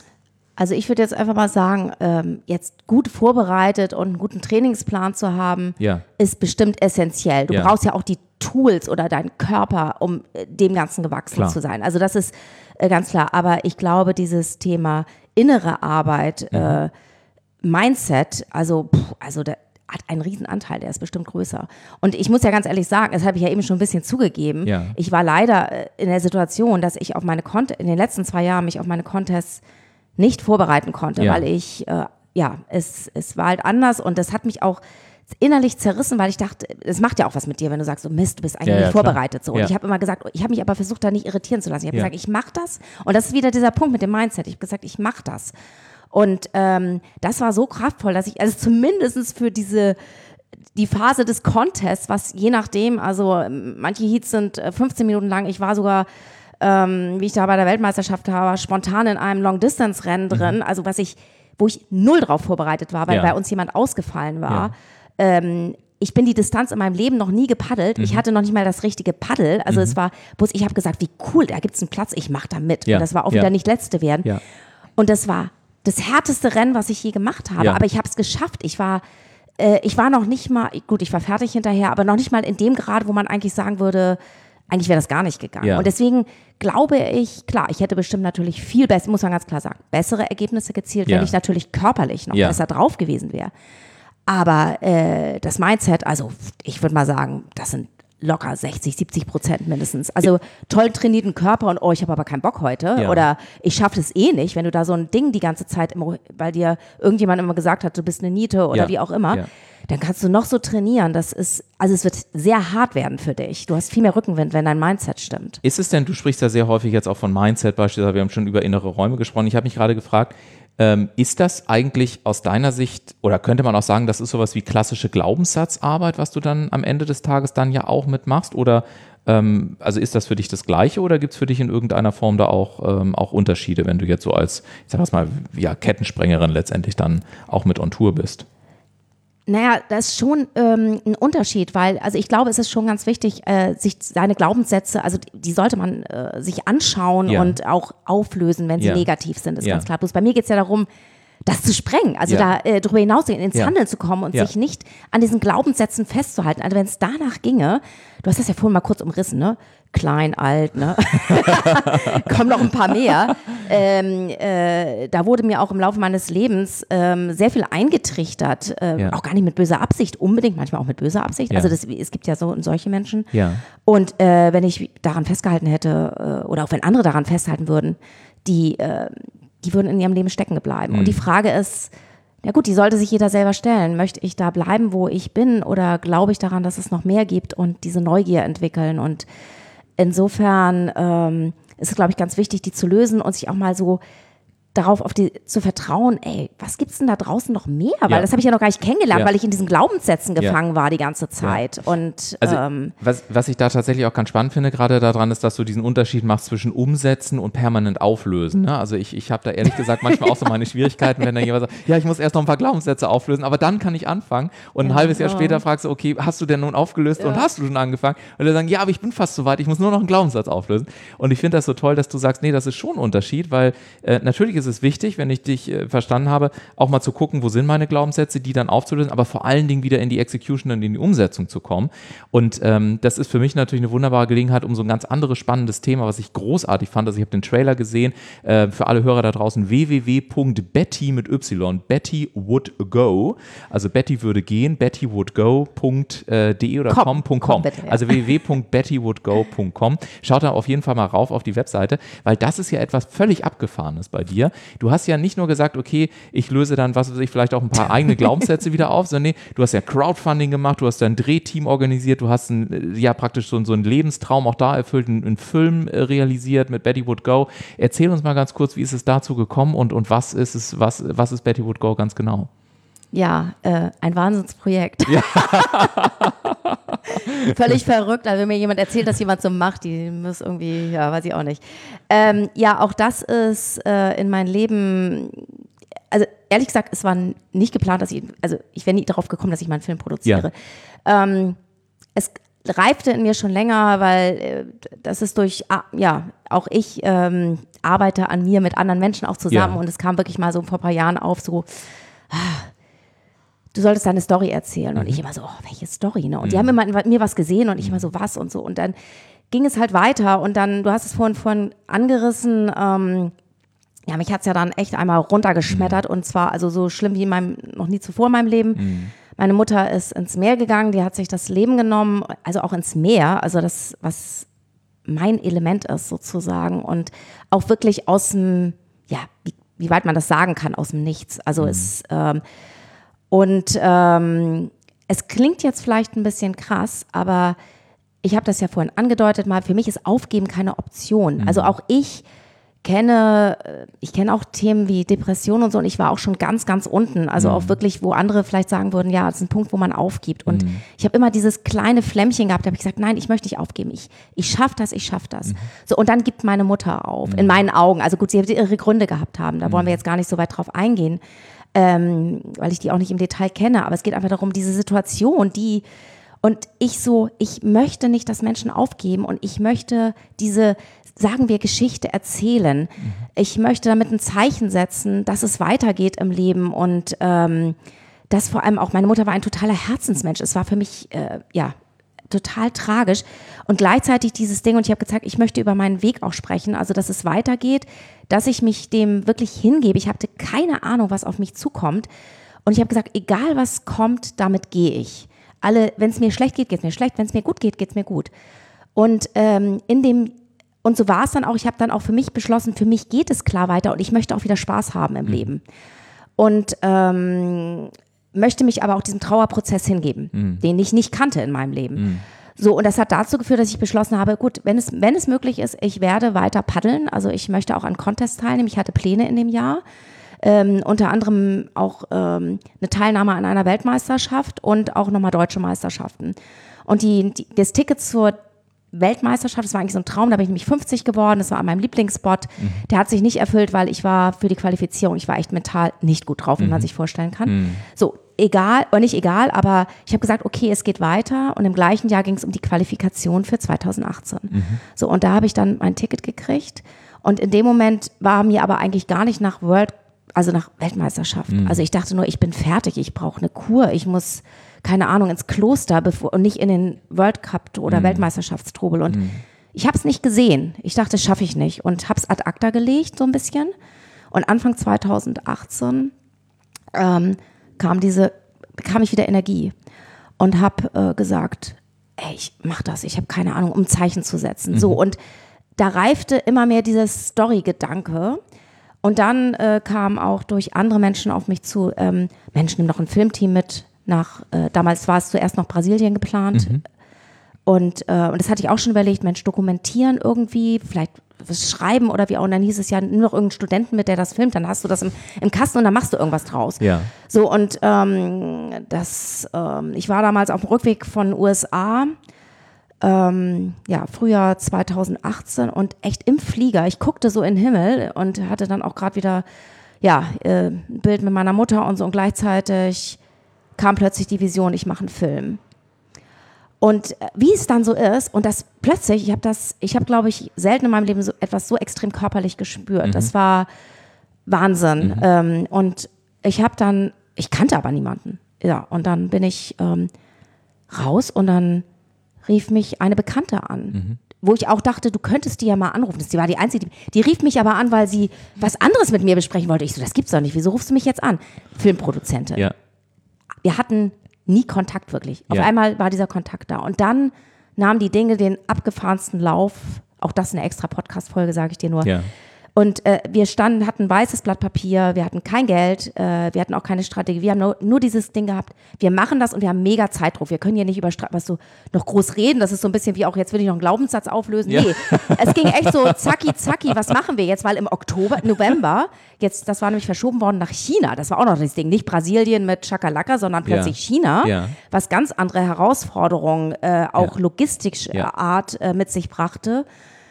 Also ich würde jetzt einfach mal sagen, ähm, jetzt gut vorbereitet und einen guten Trainingsplan zu haben,
ja.
ist bestimmt essentiell. Du
ja.
brauchst ja auch die Tools oder deinen Körper, um äh, dem Ganzen gewachsen
klar.
zu sein. Also das ist äh, ganz klar. Aber ich glaube, dieses Thema innere Arbeit, mhm. äh, Mindset, also, pff, also da hat einen riesen Anteil, der ist bestimmt größer. Und ich muss ja ganz ehrlich sagen, das habe ich ja eben schon ein bisschen zugegeben,
ja.
ich war leider in der Situation, dass ich auf meine Cont- in den letzten zwei Jahren mich auf meine Contests nicht vorbereiten konnte,
ja.
weil ich, äh, ja, es, es war halt anders und das hat mich auch innerlich zerrissen, weil ich dachte, es macht ja auch was mit dir, wenn du sagst, so Mist, du bist eigentlich
ja, ja,
nicht vorbereitet. So. Und
ja.
ich habe immer gesagt, ich habe mich aber versucht, da nicht irritieren zu lassen. Ich habe
ja.
gesagt, ich mache das und das ist wieder dieser Punkt mit dem Mindset. Ich habe gesagt, ich mache das. Und ähm, das war so kraftvoll, dass ich, also zumindest für diese die Phase des Contests, was je nachdem, also manche Heats sind fünfzehn Minuten lang, ich war sogar, ähm, wie ich da bei der Weltmeisterschaft war, spontan in einem Long-Distance-Rennen drin, mhm. also was ich, wo ich null drauf vorbereitet war, weil ja. bei uns jemand ausgefallen war. Ja. Ähm, ich bin die Distanz in meinem Leben noch nie gepaddelt. Mhm. Ich hatte noch nicht mal das richtige Paddel. Also mhm. es war, bloß ich habe gesagt, wie cool, da gibt es einen Platz, ich mache da mit. Ja. Und das war auch ja. wieder nicht Letzte werden. Ja. Und das war das härteste Rennen, was ich je gemacht habe. Ja. Aber ich habe es geschafft. Ich war, äh, ich war noch nicht mal, gut, ich war fertig hinterher, aber noch nicht mal in dem Grad, wo man eigentlich sagen würde, eigentlich wäre das gar nicht gegangen. Ja. Und deswegen glaube ich, klar, ich hätte bestimmt natürlich viel besser, muss man ganz klar sagen, bessere Ergebnisse gezielt, ja. wenn ich natürlich körperlich noch ja. besser drauf gewesen wäre. Aber äh, das Mindset, also ich würde mal sagen, das sind locker sechzig, siebzig Prozent mindestens. Also toll trainierten Körper und oh, ich habe aber keinen Bock heute ja. oder ich schaffe es eh nicht, wenn du da so ein Ding die ganze Zeit, immer, weil dir irgendjemand immer gesagt hat, du bist eine Niete oder ja. wie auch immer, ja. dann kannst du noch so trainieren. Das ist, also es wird sehr hart werden für dich. Du hast viel mehr Rückenwind, wenn dein Mindset stimmt.
Ist es denn, du sprichst ja sehr häufig jetzt auch von Mindset beispielsweise, wir haben schon über innere Räume gesprochen. Ich habe mich gerade gefragt, ähm, ist das eigentlich aus deiner Sicht, oder könnte man auch sagen, das ist sowas wie klassische Glaubenssatzarbeit, was du dann am Ende des Tages dann ja auch mitmachst? Oder ähm, also ist das für dich das Gleiche oder gibt es für dich in irgendeiner Form da auch, ähm, auch Unterschiede, wenn du jetzt so als, ich sag mal, ja, Kettensprengerin letztendlich dann auch mit on Tour bist?
Naja, das ist schon ähm, ein Unterschied, weil, also ich glaube, es ist schon ganz wichtig, äh, sich seine Glaubenssätze, also die, die sollte man äh, sich anschauen ja. und auch auflösen, wenn sie ja. negativ sind, ist ja. ganz klar. Bloß bei mir geht es ja darum, das zu sprengen, also ja. da äh, darüber hinaus ins ja. Handeln zu kommen und ja. sich nicht an diesen Glaubenssätzen festzuhalten. Also wenn es danach ginge, du hast das ja vorhin mal kurz umrissen, ne? Klein, alt, ne? Kommen noch ein paar mehr. Ähm, äh, da wurde mir auch im Laufe meines Lebens ähm, sehr viel eingetrichtert, äh, ja. auch gar nicht mit böser Absicht, unbedingt, manchmal auch mit böser Absicht. Ja. Also das, es gibt ja so solche Menschen. Ja. Und äh, wenn ich daran festgehalten hätte, äh, oder auch wenn andere daran festhalten würden, die äh, die würden in ihrem Leben stecken bleiben. Mhm. Und die Frage ist, ja gut, die sollte sich jeder selber stellen. Möchte ich da bleiben, wo ich bin, oder glaube ich daran, dass es noch mehr gibt und diese Neugier entwickeln? Und insofern ähm, ist es, glaube ich, ganz wichtig, die zu lösen und sich auch mal so darauf auf die zu vertrauen, ey, was gibt's denn da draußen noch mehr? Weil ja. das habe ich ja noch gar nicht kennengelernt, ja. weil ich in diesen Glaubenssätzen gefangen ja. war die ganze Zeit. Ja. Und
also,
ähm,
was, was ich da tatsächlich auch ganz spannend finde gerade daran, ist, dass du diesen Unterschied machst zwischen umsetzen und permanent auflösen. Ne? Also ich, ich habe da ehrlich gesagt manchmal auch so meine Schwierigkeiten, wenn da jemand sagt, ja, ich muss erst noch ein paar Glaubenssätze auflösen, aber dann kann ich anfangen. Und ein ja, halbes Jahr ja. später fragst du, okay, hast du denn nun aufgelöst ja. und hast du schon angefangen? Und dann sagen, ja, aber ich bin fast so weit, ich muss nur noch einen Glaubenssatz auflösen. Und ich finde das so toll, dass du sagst, nee, das ist schon ein Unterschied, weil äh, natürlich ist es wichtig, wenn ich dich äh, verstanden habe, auch mal zu gucken, wo sind meine Glaubenssätze, die dann aufzulösen, aber vor allen Dingen wieder in die Execution und in die Umsetzung zu kommen. Und ähm, das ist für mich natürlich eine wunderbare Gelegenheit, um so ein ganz anderes spannendes Thema, was ich großartig fand, also ich habe den Trailer gesehen, äh, für alle Hörer da draußen, w w w punkt betty mit Y, Betty would go, also Betty würde gehen, betty would go punkt de oder com punkt com, bitte, ja. also w w w punkt betty would go punkt com. Schaut da auf jeden Fall mal rauf auf die Webseite, weil das ist ja etwas völlig Abgefahrenes bei dir. Du hast ja nicht nur gesagt, okay, ich löse dann, was weiß ich, vielleicht auch ein paar eigene Glaubenssätze wieder auf, sondern nee, du hast ja Crowdfunding gemacht, du hast ein Drehteam organisiert, du hast ein, ja praktisch so, so einen Lebenstraum auch da erfüllt, einen, einen Film realisiert mit Betty Would Go. Erzähl uns mal ganz kurz, wie ist es dazu gekommen und, und was ist es, was, was ist Betty Would Go ganz genau?
Ja, äh, ein Wahnsinnsprojekt. Ja. Völlig verrückt, also wenn mir jemand erzählt, dass jemand so macht, die muss irgendwie, ja, weiß ich auch nicht. Ähm, ja, auch das ist äh, in mein Leben, also ehrlich gesagt, es war nicht geplant, dass ich, also ich wäre nie darauf gekommen, dass ich mal einen Film produziere. Ja. Ähm, es reifte in mir schon länger, weil äh, das ist durch, ah, ja, auch ich ähm, arbeite an mir mit anderen Menschen auch zusammen ja. und es kam wirklich mal so vor ein paar Jahren auf, so, ah, du solltest deine Story erzählen. Und mhm. ich immer so, oh, welche Story? Ne? Und mhm. die haben immer mit mir was gesehen und ich immer so, was und so. Und dann ging es halt weiter und dann, du hast es vorhin, vorhin angerissen, ähm, ja, mich hat es ja dann echt einmal runtergeschmettert mhm. und zwar also so schlimm wie in meinem, noch nie zuvor in meinem Leben. Mhm. Meine Mutter ist ins Meer gegangen, die hat sich das Leben genommen, also auch ins Meer, also das, was mein Element ist sozusagen und auch wirklich aus dem, ja, wie, wie weit man das sagen kann, aus dem Nichts. Also mhm. es, ähm, Und ähm, es klingt jetzt vielleicht ein bisschen krass, aber ich habe das ja vorhin angedeutet mal, für mich ist Aufgeben keine Option. Mhm. Also auch ich kenne, ich kenne auch Themen wie Depression und so und ich war auch schon ganz, ganz unten, also mhm. auch wirklich, wo andere vielleicht sagen würden, ja, das ist ein Punkt, wo man aufgibt und mhm. ich habe immer dieses kleine Flämmchen gehabt, da habe ich gesagt, nein, ich möchte nicht aufgeben, ich, ich schaffe das, ich schaffe das. Mhm. So, und dann gibt meine Mutter auf, mhm. in meinen Augen, also gut, sie hat ihre Gründe gehabt haben, da mhm. wollen wir jetzt gar nicht so weit drauf eingehen, ähm, weil ich die auch nicht im Detail kenne, aber es geht einfach darum, diese Situation, die und ich so, ich möchte nicht, dass Menschen aufgeben und ich möchte diese, sagen wir, Geschichte erzählen. Mhm. Ich möchte damit ein Zeichen setzen, dass es weitergeht im Leben und ähm, dass vor allem auch, meine Mutter war ein totaler Herzensmensch. Es war für mich, äh, ja, total tragisch und gleichzeitig dieses Ding und ich habe gezeigt, ich möchte über meinen Weg auch sprechen, also dass es weitergeht, dass ich mich dem wirklich hingebe. Ich hatte keine Ahnung, was auf mich zukommt und ich habe gesagt, egal was kommt, damit gehe ich. Alle, wenn es mir schlecht geht, geht es mir schlecht. Wenn es mir gut geht, geht es mir gut. Und ähm, in dem und so war es dann auch. Ich habe dann auch für mich beschlossen, für mich geht es klar weiter und ich möchte auch wieder Spaß haben im mhm. Leben. Und ähm, möchte mich aber auch diesem Trauerprozess hingeben, mhm. den ich nicht kannte in meinem Leben. Mhm. So, und das hat dazu geführt, dass ich beschlossen habe, gut, wenn es, wenn es möglich ist, ich werde weiter paddeln. Also ich möchte auch an Contests teilnehmen. Ich hatte Pläne in dem Jahr. Ähm, unter anderem auch ähm, eine Teilnahme an einer Weltmeisterschaft und auch nochmal deutsche Meisterschaften. Und die, die, das Ticket zur Weltmeisterschaft, das war eigentlich so ein Traum, da bin ich nämlich fünfzig geworden, das war an meinem Lieblingsspot. Mhm. Der hat sich nicht erfüllt, weil ich war für die Qualifizierung, ich war echt mental nicht gut drauf, wie mhm. man sich vorstellen kann. Mhm. So, egal, oder nicht egal, aber ich habe gesagt, okay, es geht weiter und im gleichen Jahr ging es um die Qualifikation für zweitausendachtzehn. Mhm. So, und da habe ich dann mein Ticket gekriegt und in dem Moment war mir aber eigentlich gar nicht nach World also nach Weltmeisterschaft. Mhm. Also ich dachte nur, ich bin fertig, ich brauche eine Kur, ich muss, keine Ahnung, ins Kloster bevor, und nicht in den World Cup oder mhm. Weltmeisterschaftstrubel. Und mhm. ich habe es nicht gesehen. Ich dachte, das schaffe ich nicht und habe es ad acta gelegt so ein bisschen. Und Anfang zweitausendachtzehn ähm, kam diese, bekam ich wieder Energie und habe äh, gesagt, ey, ich mach das, ich habe keine Ahnung, um Zeichen zu setzen. Mhm. So, und da reifte immer mehr dieser Story-Gedanke. Und dann äh, kam auch durch andere Menschen auf mich zu, ähm, Mensch, nimm noch ein Filmteam mit nach, äh, damals war es zuerst noch Brasilien geplant. Mhm. Und, äh, und das hatte ich auch schon überlegt, Mensch, dokumentieren irgendwie, vielleicht was schreiben oder wie auch. Und dann hieß es ja, nimm noch irgendeinen Studenten mit, der das filmt, dann hast du das im, im Kasten und dann machst du irgendwas draus.
Ja.
So, und ähm, das, ähm, ich war damals auf dem Rückweg von U S A, Ähm, ja, Frühjahr zweitausendachtzehn und echt im Flieger. Ich guckte so in den Himmel und hatte dann auch gerade wieder, ja, äh, ein Bild mit meiner Mutter und so und gleichzeitig kam plötzlich die Vision, ich mache einen Film. Und äh, wie es dann so ist und das plötzlich, ich habe das, ich habe glaube ich selten in meinem Leben so etwas so extrem körperlich gespürt. Mhm. Das war Wahnsinn. Mhm. Ähm, und ich habe dann, ich kannte aber niemanden. Ja, und dann bin ich ähm, raus und dann rief mich eine Bekannte an, mhm. wo ich auch dachte, du könntest die ja mal anrufen. Die war die Einzige, die, die rief mich aber an, weil sie was anderes mit mir besprechen wollte. Ich so, das gibt's doch nicht. Wieso rufst du mich jetzt an? Filmproduzentin.
Ja.
Wir hatten nie Kontakt wirklich. Auf
ja.
einmal war dieser Kontakt da. Und dann nahmen die Dinge den abgefahrensten Lauf. Auch das eine extra Podcast-Folge, sage ich dir nur.
Ja.
Und äh, wir standen, hatten weißes Blatt Papier, wir hatten kein Geld, äh, wir hatten auch keine Strategie, wir haben nur, nur dieses Ding gehabt, wir machen das und wir haben mega Zeitdruck, wir können hier nicht über was so noch groß reden, das ist so ein bisschen wie auch, jetzt will ich noch einen Glaubenssatz auflösen, ja. nee, es ging echt so zacki zacki, was machen wir jetzt, weil im Oktober, November, jetzt, das war nämlich verschoben worden nach China, das war auch noch das Ding, nicht Brasilien mit Chakalaka, sondern plötzlich ja. China,
ja.
was ganz andere Herausforderungen, äh, auch
ja.
logistischer
ja.
Art äh, mit sich brachte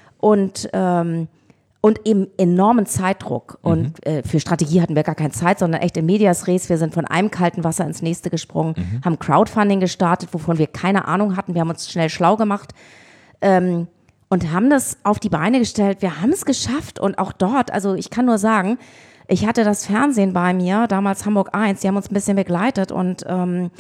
und ähm, Und eben enormen Zeitdruck. Mhm. Und äh, für Strategie hatten wir gar keine Zeit, sondern echt in medias res. Wir sind von einem kalten Wasser ins nächste gesprungen, mhm. haben Crowdfunding gestartet, wovon wir keine Ahnung hatten. Wir haben uns schnell schlau gemacht ähm, und haben das auf die Beine gestellt. Wir haben es geschafft und auch dort, also ich kann nur sagen, ich hatte das Fernsehen bei mir, damals Hamburg eins, die haben uns ein bisschen begleitet und ähm,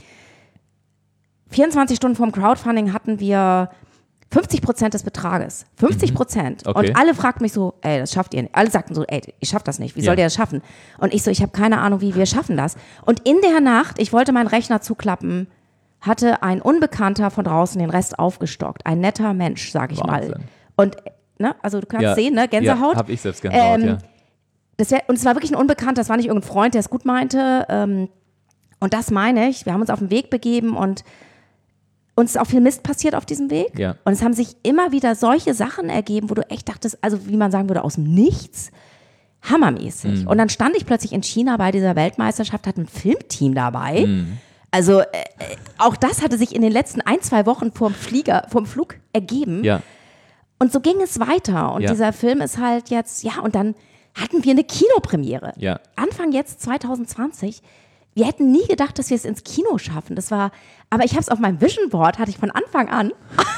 vierundzwanzig Stunden vorm Crowdfunding hatten wir fünfzig Prozent des Betrages. fünfzig Prozent.
Okay.
Und alle fragten mich so, ey, das schafft ihr nicht. Alle sagten so, ey, ich schaff das nicht. Wie ja. sollt ihr das schaffen? Und ich so, ich habe keine Ahnung, wie wir schaffen das. Und in der Nacht, ich wollte meinen Rechner zuklappen, hatte ein Unbekannter von draußen den Rest aufgestockt. Ein netter Mensch, sag ich
Wahnsinn.
mal. Und, ne, also du kannst
ja.
sehen, ne, Gänsehaut.
Ja, hab ich selbst Gänsehaut,
ähm,
ja.
Das wär, und es war wirklich ein Unbekannter, das war nicht irgendein Freund, der es gut meinte. Ähm, und das meine ich, wir haben uns auf den Weg begeben und uns ist auch viel Mist passiert auf diesem Weg.
Ja.
Und es haben sich immer wieder solche Sachen ergeben, wo du echt dachtest, also wie man sagen würde, aus dem Nichts, hammermäßig. Mhm. Und dann stand ich plötzlich in China bei dieser Weltmeisterschaft, hatte ein Filmteam dabei. Mhm. Also äh, auch das hatte sich in den letzten ein, zwei Wochen vorm Flieger, vorm Flug ergeben.
Ja.
Und so ging es weiter. Und
ja.
dieser Film ist halt jetzt, ja, und dann hatten wir eine Kinopremiere.
Ja.
Anfang jetzt zwanzig zwanzig. Wir hätten nie gedacht, dass wir es ins Kino schaffen. Das war, aber ich habe es auf meinem Vision Board, hatte ich von Anfang an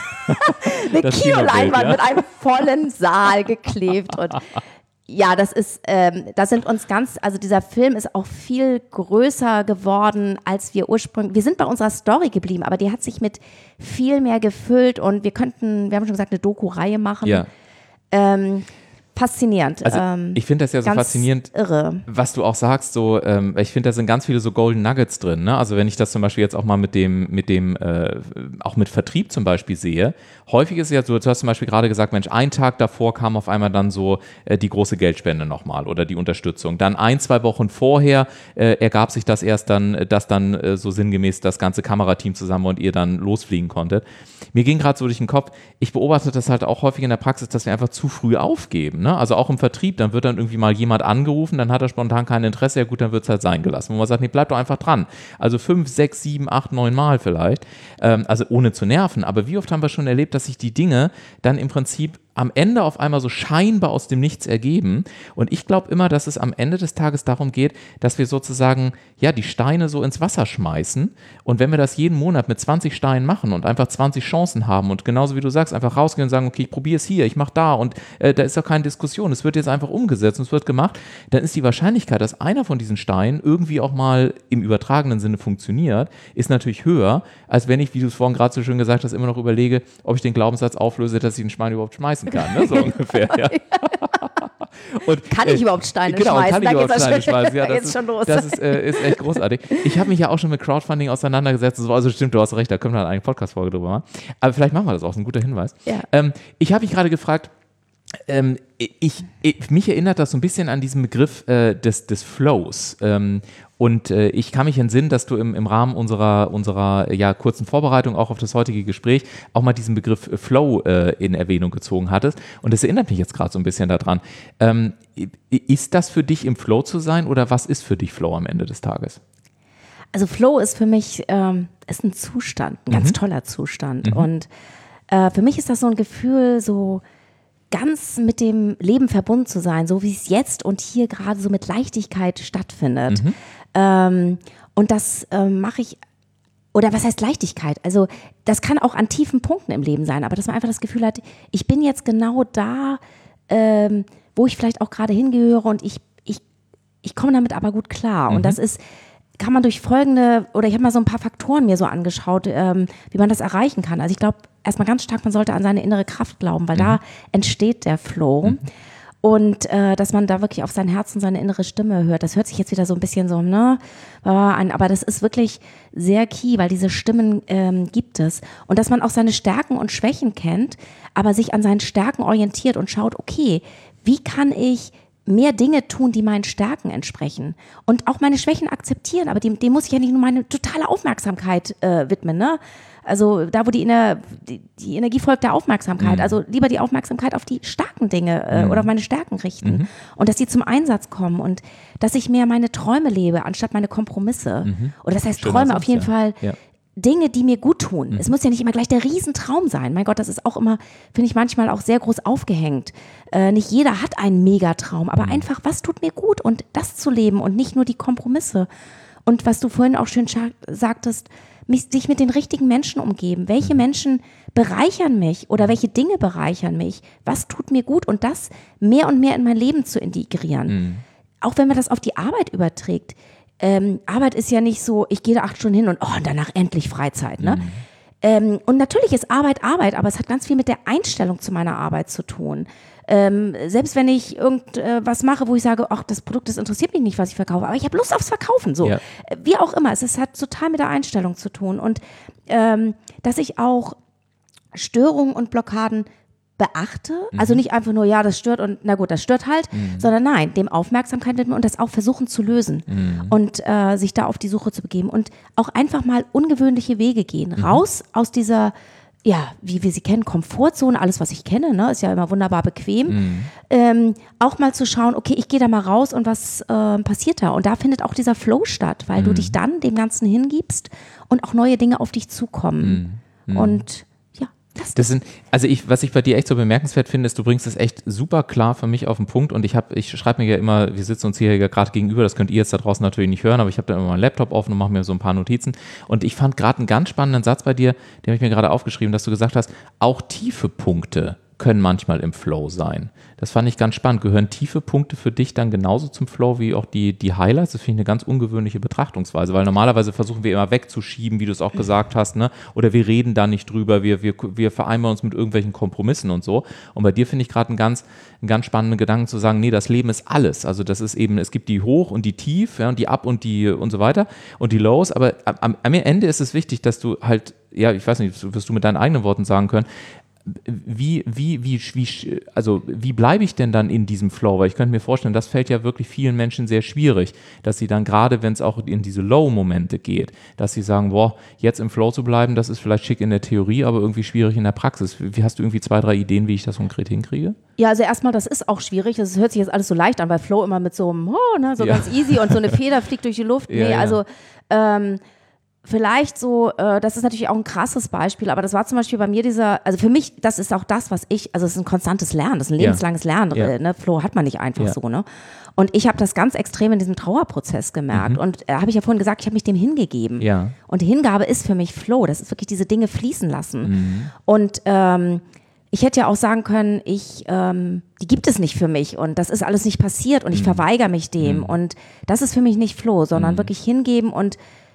eine Kinoleinwand ja. mit einem vollen Saal geklebt. Und ja, das ist, ähm, da sind uns ganz, also dieser Film ist auch viel größer geworden, als wir ursprünglich, wir sind bei unserer Story geblieben, aber die hat sich mit viel mehr gefüllt und wir könnten, wir haben schon gesagt, eine Doku-Reihe machen.
Ja.
Ähm, Faszinierend.
Also
ähm,
ich finde das ja so faszinierend,
irre.
Was du auch sagst, so, ähm, ich finde, da sind ganz viele so Golden Nuggets drin, ne? Also wenn ich das zum Beispiel jetzt auch mal mit dem, mit dem, äh, auch mit Vertrieb zum Beispiel sehe, häufig ist es ja so, du hast zum Beispiel gerade gesagt, Mensch, ein Tag davor kam auf einmal dann so äh, die große Geldspende nochmal oder die Unterstützung. Dann ein, zwei Wochen vorher äh, ergab sich das erst dann, dass dann äh, so sinngemäß das ganze Kamerateam zusammen und ihr dann losfliegen konntet. Mir ging gerade so durch den Kopf, ich beobachte das halt auch häufig in der Praxis, dass wir einfach zu früh aufgeben, ne? Also auch im Vertrieb, dann wird dann irgendwie mal jemand angerufen, dann hat er spontan kein Interesse, ja gut, dann wird es halt sein gelassen. Wo man sagt, nee, bleib doch einfach dran. Also fünf, sechs, sieben, acht, neun Mal vielleicht, ähm, also ohne zu nerven. Aber wie oft haben wir schon erlebt, dass sich die Dinge dann im Prinzip am Ende auf einmal so scheinbar aus dem Nichts ergeben. Und ich glaube immer, dass es am Ende des Tages darum geht, dass wir sozusagen, ja, die Steine so ins Wasser schmeißen. Und wenn wir das jeden Monat mit zwanzig Steinen machen und einfach zwanzig Chancen haben und genauso wie du sagst, einfach rausgehen und sagen, okay, ich probiere es hier, ich mache da und äh, da ist doch keine Diskussion. Es wird jetzt einfach umgesetzt und es wird gemacht. Dann ist die Wahrscheinlichkeit, dass einer von diesen Steinen irgendwie auch mal im übertragenen Sinne funktioniert, ist natürlich höher, als wenn ich, wie du es vorhin gerade so schön gesagt hast, immer noch überlege, ob ich den Glaubenssatz auflöse, dass ich einen Schwein überhaupt schmeißen kann, ne? So ungefähr, ja. Und,
kann ich
äh,
überhaupt Steine
genau,
schmeißen?
Kann ich
da
überhaupt
geht's
Steine
schon,
schmeißen? Ja,
da
das
geht's
ist,
schon los.
Das ist, äh, ist echt großartig. Ich habe mich ja auch schon mit Crowdfunding auseinandergesetzt. Das war also stimmt, du hast recht, da können wir halt eine Podcast-Folge drüber machen. Aber vielleicht machen wir das auch, das ist ein guter Hinweis.
Ja.
Ähm, ich habe mich gerade gefragt, Ähm, ich, ich, mich erinnert das so ein bisschen an diesen Begriff äh, des, des Flows. Ähm, und äh, ich kann mich entsinnen, dass du im, im Rahmen unserer, unserer ja, kurzen Vorbereitung auch auf das heutige Gespräch auch mal diesen Begriff Flow äh, in Erwähnung gezogen hattest. Und das erinnert mich jetzt gerade so ein bisschen daran. Ähm, ist das für dich im Flow zu sein oder was ist für dich Flow am Ende des Tages?
Also Flow ist für mich ähm, ist ein Zustand, ein ganz
mhm.
toller Zustand.
Mhm.
Und äh, für mich ist das so ein Gefühl, so ganz mit dem Leben verbunden zu sein, so wie es jetzt und hier gerade so mit Leichtigkeit stattfindet.
Mhm.
Ähm, und das ähm, mache ich, oder was heißt Leichtigkeit? Also das kann auch an tiefen Punkten im Leben sein, aber dass man einfach das Gefühl hat, ich bin jetzt genau da, ähm, wo ich vielleicht auch gerade hingehöre und ich, ich, ich komme damit aber gut klar.
Mhm.
Und das ist, kann man durch folgende, oder ich habe mal so ein paar Faktoren mir so angeschaut, ähm, wie man das erreichen kann. Also ich glaube, erstmal ganz stark, man sollte an seine innere Kraft glauben, weil mhm. da entsteht der Flow. Mhm. Und äh, dass man da wirklich auf sein Herz und seine innere Stimme hört. Das hört sich jetzt wieder so ein bisschen so, ne, an, aber das ist wirklich sehr key, weil diese Stimmen ähm, gibt es. Und dass man auch seine Stärken und Schwächen kennt, aber sich an seinen Stärken orientiert und schaut, okay, wie kann ich mehr Dinge tun, die meinen Stärken entsprechen und auch meine Schwächen akzeptieren, aber dem, dem muss ich ja nicht nur meine totale Aufmerksamkeit äh, widmen, ne? Also da, wo die, Ener- die, die Energie folgt der Aufmerksamkeit,
mhm.
also lieber die Aufmerksamkeit auf die starken Dinge äh,
mhm.
oder auf meine Stärken richten
mhm.
und dass die zum Einsatz kommen und dass ich mehr meine Träume lebe, anstatt meine Kompromisse. Mhm. Oder das heißt
Schöner
Träume
Satz,
auf jeden
ja.
Fall
Ja.
Dinge, die mir gut tun.
Mhm.
Es muss ja nicht immer gleich der Riesentraum sein. Mein Gott, das ist auch immer, finde ich manchmal auch sehr groß aufgehängt. Äh, nicht jeder hat einen Megatraum, aber mhm. einfach, was tut mir gut und das zu leben und nicht nur die Kompromisse. Und was du vorhin auch schön scha- sagtest, mich, sich mit den richtigen Menschen umgeben. Welche mhm. Menschen bereichern mich oder welche Dinge bereichern mich? Was tut mir gut und das mehr und mehr in mein Leben zu integrieren. Mhm. Auch wenn man das auf die Arbeit überträgt. Ähm, Arbeit ist ja nicht so, ich gehe da acht Stunden hin und, oh, und danach endlich Freizeit, ne? Mhm. Ähm, und natürlich ist Arbeit Arbeit, aber es hat ganz viel mit der Einstellung zu meiner Arbeit zu tun. Ähm, selbst wenn ich irgendwas mache, wo ich sage, ach, das Produkt, das interessiert mich nicht, was ich verkaufe, aber ich habe Lust aufs Verkaufen, so. Ja. Wie auch immer, es ist, hat total mit der Einstellung zu tun und ähm, dass ich auch Störungen und Blockaden beachte, mhm. also nicht einfach nur, ja, das stört und na gut, das stört halt, mhm. sondern nein, dem Aufmerksamkeit widmen und das auch versuchen zu lösen mhm. und äh, sich da auf die Suche zu begeben und auch einfach mal ungewöhnliche Wege gehen, mhm. raus aus dieser, ja, wie wir sie kennen, Komfortzone, alles, was ich kenne, ne, ist ja immer wunderbar bequem, mhm. ähm, auch mal zu schauen, okay, ich gehe da mal raus und was äh, passiert da? Und da findet auch dieser Flow statt, weil mhm. du dich dann dem Ganzen hingibst und auch neue Dinge auf dich zukommen. Mhm. Und
Das, das sind, also ich, was ich bei dir echt so bemerkenswert finde, ist, du bringst es echt super klar für mich auf den Punkt und ich habe, ich schreibe mir ja immer, wir sitzen uns hier ja gerade gegenüber, das könnt ihr jetzt da draußen natürlich nicht hören, aber ich habe dann immer meinen Laptop offen und mache mir so ein paar Notizen und ich fand gerade einen ganz spannenden Satz bei dir, den habe ich mir gerade aufgeschrieben, dass du gesagt hast, auch tiefe Punkte können manchmal im Flow sein. Das fand ich ganz spannend. Gehören tiefe Punkte für dich dann genauso zum Flow wie auch die, die Highlights? Das finde ich eine ganz ungewöhnliche Betrachtungsweise, weil normalerweise versuchen wir immer wegzuschieben, wie du es auch gesagt hast, ne? Oder wir reden da nicht drüber, wir, wir, wir vereinbaren uns mit irgendwelchen Kompromissen und so. Und bei dir finde ich gerade einen ganz, einen ganz spannenden Gedanken zu sagen, nee, das Leben ist alles. Also das ist eben, es gibt die Hoch und die Tief, ja, und die Up und die und so weiter und die Lows, aber am, am Ende ist es wichtig, dass du halt, ja, ich weiß nicht, wirst du mit deinen eigenen Worten sagen können, Wie, wie, wie, wie, also wie bleibe ich denn dann in diesem Flow? Weil ich könnte mir vorstellen, das fällt ja wirklich vielen Menschen sehr schwierig, dass sie dann gerade, wenn es auch in diese Low-Momente geht, dass sie sagen, boah, jetzt im Flow zu bleiben, das ist vielleicht schick in der Theorie, aber irgendwie schwierig in der Praxis. Wie, hast du irgendwie zwei, drei Ideen, wie ich das konkret hinkriege?
Ja, also erstmal, das ist auch schwierig. Das hört sich jetzt alles so leicht an, weil Flow immer mit so einem, oh, ne, so ja. ganz easy und so eine Feder fliegt durch die Luft. Nee, ja, ja. also ähm, vielleicht so, äh, das ist natürlich auch ein krasses Beispiel, aber das war zum Beispiel bei mir dieser, also für mich, das ist auch das, was ich, also es ist ein konstantes Lernen, das ist ein lebenslanges Lernen,
ja.
ne? Flow hat man nicht einfach
ja.
so, ne? Und ich habe das ganz extrem in diesem Trauerprozess gemerkt. Mhm. Und da äh, habe ich ja vorhin gesagt, ich habe mich dem hingegeben.
Ja.
Und Hingabe ist für mich Flow, das ist wirklich diese Dinge fließen lassen.
Mhm.
Und ähm, ich hätte ja auch sagen können, ich, ähm, die gibt es nicht für mich und das ist alles nicht passiert und ich mhm. verweigere mich dem. Mhm. Und das ist für mich nicht Flow, sondern mhm. wirklich hingeben und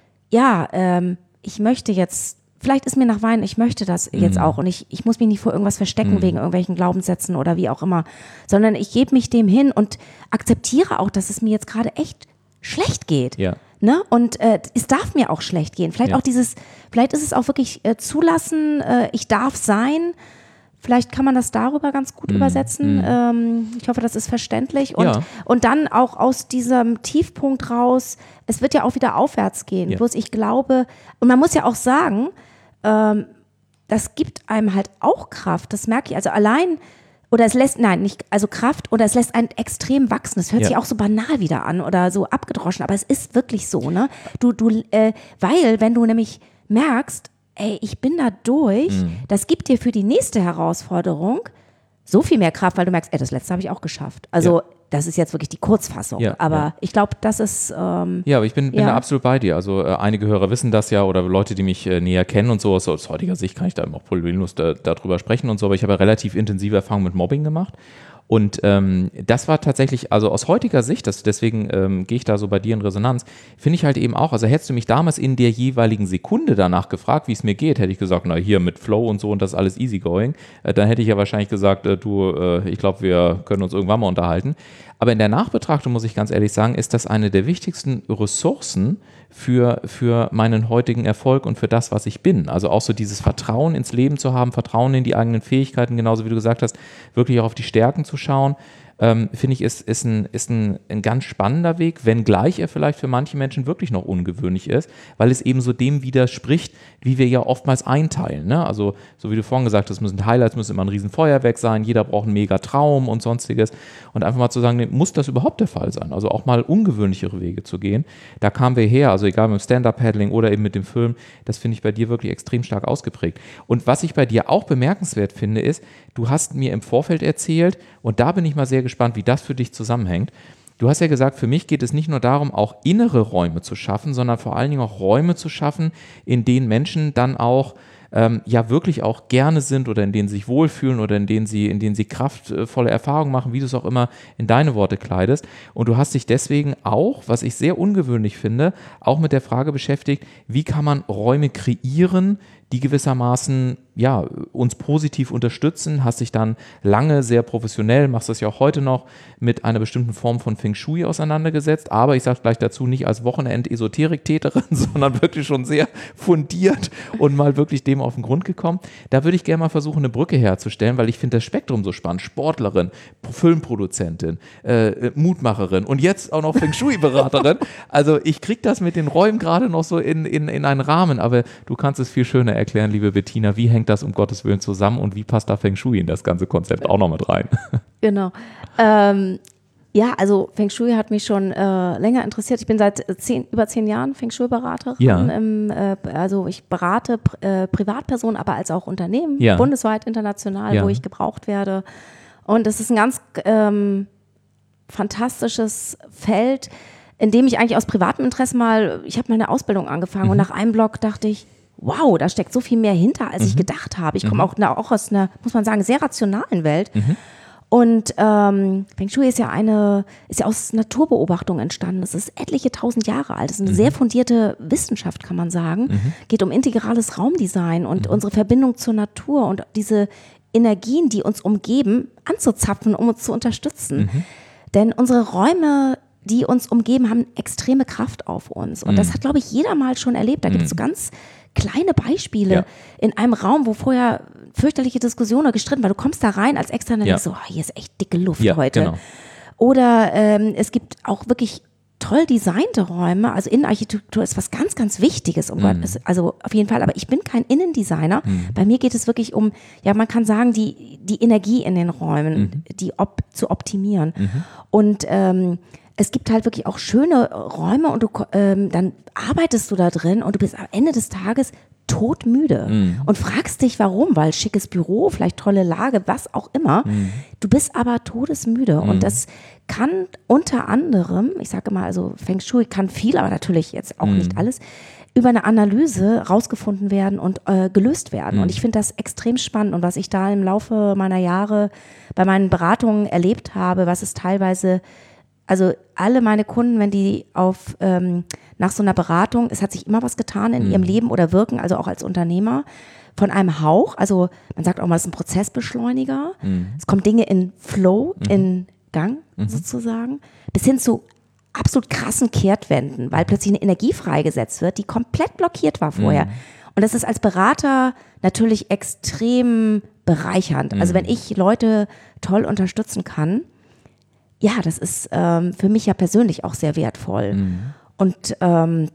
ja, ähm, ich möchte jetzt, vielleicht ist mir nach Weinen, ich möchte das mhm. jetzt auch und ich, ich muss mich nicht vor irgendwas verstecken mhm. wegen irgendwelchen Glaubenssätzen oder wie auch immer, sondern ich gebe mich dem hin und akzeptiere auch, dass es mir jetzt gerade echt schlecht geht.
Ja.
Ne? Und äh, es darf mir auch schlecht gehen. Vielleicht
ja.
auch dieses, vielleicht ist es auch wirklich äh, zulassen, äh, ich darf sein. Vielleicht kann man das darüber ganz gut mm, übersetzen. Mm. Ähm, ich hoffe, das ist verständlich. Und,
ja.
und dann auch aus diesem Tiefpunkt raus, es wird ja auch wieder aufwärts gehen.
Ja.
Bloß ich glaube, und man muss ja auch sagen, ähm, das gibt einem halt auch Kraft. Das merke ich. Also allein, oder es lässt, nein, nicht, also Kraft, oder es lässt einen extrem wachsen. Das hört
ja.
sich auch so banal wieder an oder so abgedroschen, aber es ist wirklich so, ne? Du, du, äh, weil, wenn du nämlich merkst, ey, ich bin da durch, mhm. das gibt dir für die nächste Herausforderung so viel mehr Kraft, weil du merkst, ey, das letzte habe ich auch geschafft. Also ja. das ist jetzt wirklich die Kurzfassung,
ja,
aber
ja.
ich glaube, das ist ähm,
Ja, aber ich bin, bin
ja.
da absolut bei dir. Also äh, einige Hörer wissen das ja oder Leute, die mich äh, näher kennen und so, aus, aus heutiger Sicht kann ich da auch problemlos da, darüber sprechen und so, aber ich habe ja relativ intensive Erfahrungen mit Mobbing gemacht. Und ähm, das war tatsächlich, also aus heutiger Sicht, das, deswegen ähm, gehe ich da so bei dir in Resonanz, finde ich halt eben auch, also hättest du mich damals in der jeweiligen Sekunde danach gefragt, wie es mir geht, hätte ich gesagt, na hier mit Flow und so und das ist alles easygoing, äh, dann hätte ich ja wahrscheinlich gesagt, äh, du, äh, ich glaube, wir können uns irgendwann mal unterhalten. Aber in der Nachbetrachtung, muss ich ganz ehrlich sagen, ist das eine der wichtigsten Ressourcen für, für meinen heutigen Erfolg und für das, was ich bin. Also auch so dieses Vertrauen ins Leben zu haben, Vertrauen in die eigenen Fähigkeiten, genauso wie du gesagt hast, wirklich auch auf die Stärken zu schauen, ähm, finde ich, ist, ist, ein, ist ein, ein ganz spannender Weg, wenngleich er vielleicht für manche Menschen wirklich noch ungewöhnlich ist, weil es eben so dem widerspricht, wie wir ja oftmals einteilen. Ne? Also so wie du vorhin gesagt hast, müssen Highlights müssen immer ein Riesenfeuerwerk sein, jeder braucht einen mega Traum und sonstiges und einfach mal zu sagen, nee, muss das überhaupt der Fall sein? Also auch mal ungewöhnlichere Wege zu gehen. Da kamen wir her, also egal mit dem Stand-Up-Paddling oder eben mit dem Film, das finde ich bei dir wirklich extrem stark ausgeprägt. Und was ich bei dir auch bemerkenswert finde, ist, du hast mir im Vorfeld erzählt, und da bin ich mal sehr gespannt, wie das für dich zusammenhängt. Du hast ja gesagt, für mich geht es nicht nur darum, auch innere Räume zu schaffen, sondern vor allen Dingen auch Räume zu schaffen, in denen Menschen dann auch ähm, ja wirklich auch gerne sind oder in denen sie sich wohlfühlen oder in denen sie, in denen sie kraftvolle Erfahrungen machen, wie du es auch immer in deine Worte kleidest. Und du hast dich deswegen auch, was ich sehr ungewöhnlich finde, auch mit der Frage beschäftigt, wie kann man Räume kreieren, die gewissermaßen ja, uns positiv unterstützen, hast dich dann lange sehr professionell, machst das ja auch heute noch, mit einer bestimmten Form von Feng Shui auseinandergesetzt, aber ich sage gleich dazu, nicht als Wochenend-Esoterik-Täterin, sondern wirklich schon sehr fundiert und mal wirklich dem auf den Grund gekommen. Da würde ich gerne mal versuchen, eine Brücke herzustellen, weil ich finde das Spektrum so spannend. Sportlerin, Filmproduzentin, äh, Mutmacherin und jetzt auch noch Feng Shui-Beraterin. Also ich kriege das mit den Räumen gerade noch so in, in, in einen Rahmen, aber du kannst es viel schöner erklären, liebe Bettina. Wie hängt das um Gottes Willen zusammen und wie passt da Feng Shui in das ganze Konzept auch noch mit rein?
Genau. Ähm, ja, also Feng Shui hat mich schon äh, länger interessiert. Ich bin seit zehn, über zehn Jahren Feng Shui-Beraterin.
Ja.
Im, äh, also ich berate äh, Privatpersonen, aber als auch Unternehmen,
ja.
bundesweit, international,
ja.
wo ich gebraucht werde. Und es ist ein ganz ähm, fantastisches Feld, in dem ich eigentlich aus privatem Interesse mal, ich habe meine Ausbildung angefangen mhm. und nach einem Blog dachte ich, wow, da steckt so viel mehr hinter, als mhm. ich gedacht habe. Ich komme
mhm.
auch, na, auch aus einer, muss man sagen, sehr rationalen Welt.
Mhm.
Und ähm, Feng Shui ist ja eine, ist ja aus Naturbeobachtung entstanden. Es ist etliche tausend Jahre alt. Es ist eine mhm. sehr fundierte Wissenschaft, kann man sagen. Mhm. Geht um integrales Raumdesign und mhm. unsere Verbindung zur Natur und diese Energien, die uns umgeben, anzuzapfen, um uns zu unterstützen. Mhm. Denn unsere Räume, die uns umgeben, haben extreme Kraft auf uns. Und mhm. das hat, glaube ich, jeder mal schon erlebt. Da gibt es so ganz kleine Beispiele ja. in einem Raum, wo vorher fürchterliche Diskussionen gestritten war. Du kommst da rein als Externer und
ja.
denkst so, oh, hier ist echt dicke Luft
ja,
heute.
Genau.
Oder ähm, es gibt auch wirklich toll designte Räume. Also Innenarchitektur ist was ganz, ganz Wichtiges. Um
mhm.
Gott, also auf jeden Fall. Aber ich bin kein Innendesigner. Mhm. Bei mir geht es wirklich um, ja, man kann sagen, die, die Energie in den Räumen, mhm. die op- zu optimieren. Mhm. Und ähm, es gibt halt wirklich auch schöne Räume und du, ähm, dann arbeitest du da drin und du bist am Ende des Tages todmüde mm. und fragst dich, warum, weil schickes Büro, vielleicht tolle Lage, was auch immer. Mm. Du bist aber todesmüde mm. und das kann unter anderem, ich sage mal, also Feng Shui kann viel, aber natürlich jetzt auch mm. nicht alles, über eine Analyse rausgefunden werden und äh, gelöst werden. Mm. Und ich finde das extrem spannend und was ich da im Laufe meiner Jahre bei meinen Beratungen erlebt habe, was es teilweise Also alle meine Kunden, wenn die auf ähm, nach so einer Beratung, es hat sich immer was getan in mhm. ihrem Leben oder Wirken, also auch als Unternehmer, von einem Hauch, also man sagt auch mal, es ist ein Prozessbeschleuniger, mhm. es kommen Dinge in Flow, mhm. in Gang mhm. sozusagen, bis hin zu absolut krassen Kehrtwenden, weil plötzlich eine Energie freigesetzt wird, die komplett blockiert war vorher. Mhm. Und das ist als Berater natürlich extrem bereichernd. Mhm. Also wenn ich Leute toll unterstützen kann, ja, das ist ähm, für mich ja persönlich auch sehr wertvoll. Mhm. Und ähm,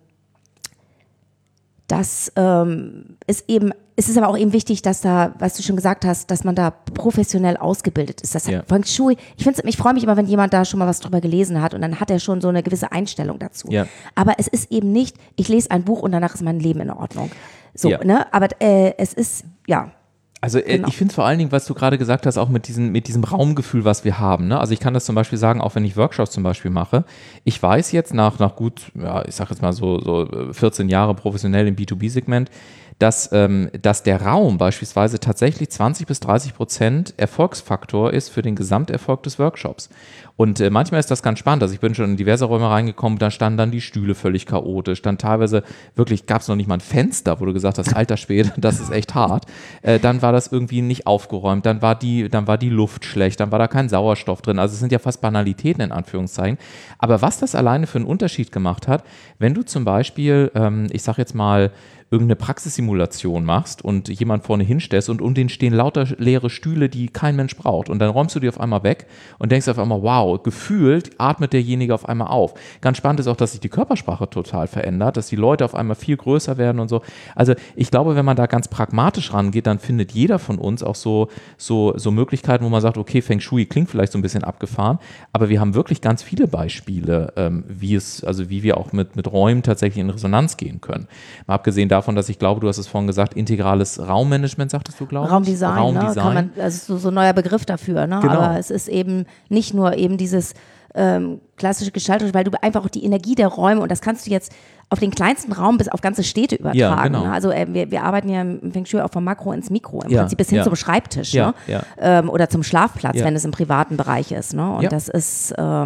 das ähm, ist eben, es ist aber auch eben wichtig, dass da, was du schon gesagt hast, dass man da professionell ausgebildet ist. Das hat
ja.
Feng Shui, ich finde, ich freue mich immer, wenn jemand da schon mal was drüber gelesen hat und dann hat er schon so eine gewisse Einstellung dazu.
Ja.
Aber es ist eben nicht, ich lese ein Buch und danach ist mein Leben in Ordnung. So,
ja.
ne? Aber äh, es ist, ja.
Also äh, genau. ich finde vor allen Dingen, was du gerade gesagt hast, auch mit diesem, mit diesem Raumgefühl, was wir haben. Ne? Also ich kann das zum Beispiel sagen, auch wenn ich Workshops zum Beispiel mache. Ich weiß jetzt nach, nach gut, ja, ich sage jetzt mal so, so vierzehn Jahre professionell im B zwei B-Segment, dass, ähm, dass der Raum beispielsweise tatsächlich zwanzig bis dreißig Prozent Erfolgsfaktor ist für den Gesamterfolg des Workshops. Und äh, manchmal ist das ganz spannend. Also ich bin schon in diverse Räume reingekommen, da standen dann die Stühle völlig chaotisch. Dann teilweise wirklich gab es noch nicht mal ein Fenster, wo du gesagt hast, alter Schwede, das ist echt hart. Äh, dann war das irgendwie nicht aufgeräumt, dann war, die, dann war die Luft schlecht, dann war da kein Sauerstoff drin. Also es sind ja fast Banalitäten in Anführungszeichen. Aber was das alleine für einen Unterschied gemacht hat, wenn du zum Beispiel, ähm, ich sag jetzt mal, irgendeine Praxissimulation machst und jemand vorne hinstellst und um den stehen lauter leere Stühle, die kein Mensch braucht. Und dann räumst du die auf einmal weg und denkst auf einmal, wow, gefühlt atmet derjenige auf einmal auf. Ganz spannend ist auch, dass sich die Körpersprache total verändert, dass die Leute auf einmal viel größer werden und so. Also ich glaube, wenn man da ganz pragmatisch rangeht, dann findet jeder von uns auch so, so, so Möglichkeiten, wo man sagt, okay, Feng Shui klingt vielleicht so ein bisschen abgefahren, aber wir haben wirklich ganz viele Beispiele, ähm, wie es, also wie wir auch mit, mit Räumen tatsächlich in Resonanz gehen können. Mal abgesehen davon, davon, dass ich glaube, du hast es vorhin gesagt, integrales Raummanagement, sagtest du, glaube ich?
Raumdesign,
Raumdesign.
Ne? Kann man, also so, so ein neuer Begriff dafür, ne?
Genau.
Aber es ist eben nicht nur eben dieses ähm, klassische Gestaltung, weil du einfach auch die Energie der Räume, und das kannst du jetzt auf den kleinsten Raum bis auf ganze Städte übertragen.
Ja, genau.
Ne? Also äh, wir, wir arbeiten ja im Feng Shui auch vom Makro ins Mikro, im
ja,
Prinzip bis hin
ja.
zum Schreibtisch,
ja,
ne?
ja.
Ähm, oder zum Schlafplatz,
ja.
wenn es im privaten Bereich ist. Ne? Und
ja.
das ist, ähm,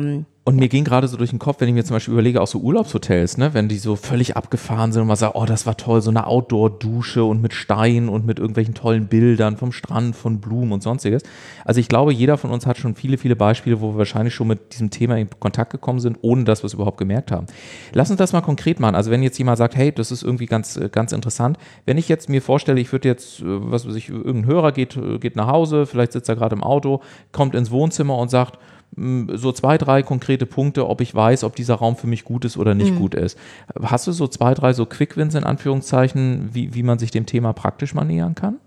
Und mir ging gerade so durch den Kopf, wenn ich mir zum Beispiel überlege, auch so Urlaubshotels, ne, wenn die so völlig abgefahren sind und man sagt, oh, das war toll, so eine Outdoor-Dusche und mit Stein und mit irgendwelchen tollen Bildern vom Strand, von Blumen und sonstiges. Also ich glaube, jeder von uns hat schon viele, viele Beispiele, wo wir wahrscheinlich schon mit diesem Thema in Kontakt gekommen sind, ohne dass wir es überhaupt gemerkt haben. Lass uns das mal konkret machen. Also wenn jetzt jemand sagt, hey, das ist irgendwie ganz, ganz interessant. Wenn ich jetzt mir vorstelle, ich würde jetzt, was weiß ich, irgendein Hörer geht, geht nach Hause, vielleicht sitzt er gerade im Auto, kommt ins Wohnzimmer und sagt, so zwei, drei konkrete Punkte, ob ich weiß, ob dieser Raum für mich gut ist oder nicht mhm. gut ist. Hast du so zwei, drei so Quick-Wins in Anführungszeichen, wie, wie man sich dem Thema praktisch mal nähern kann?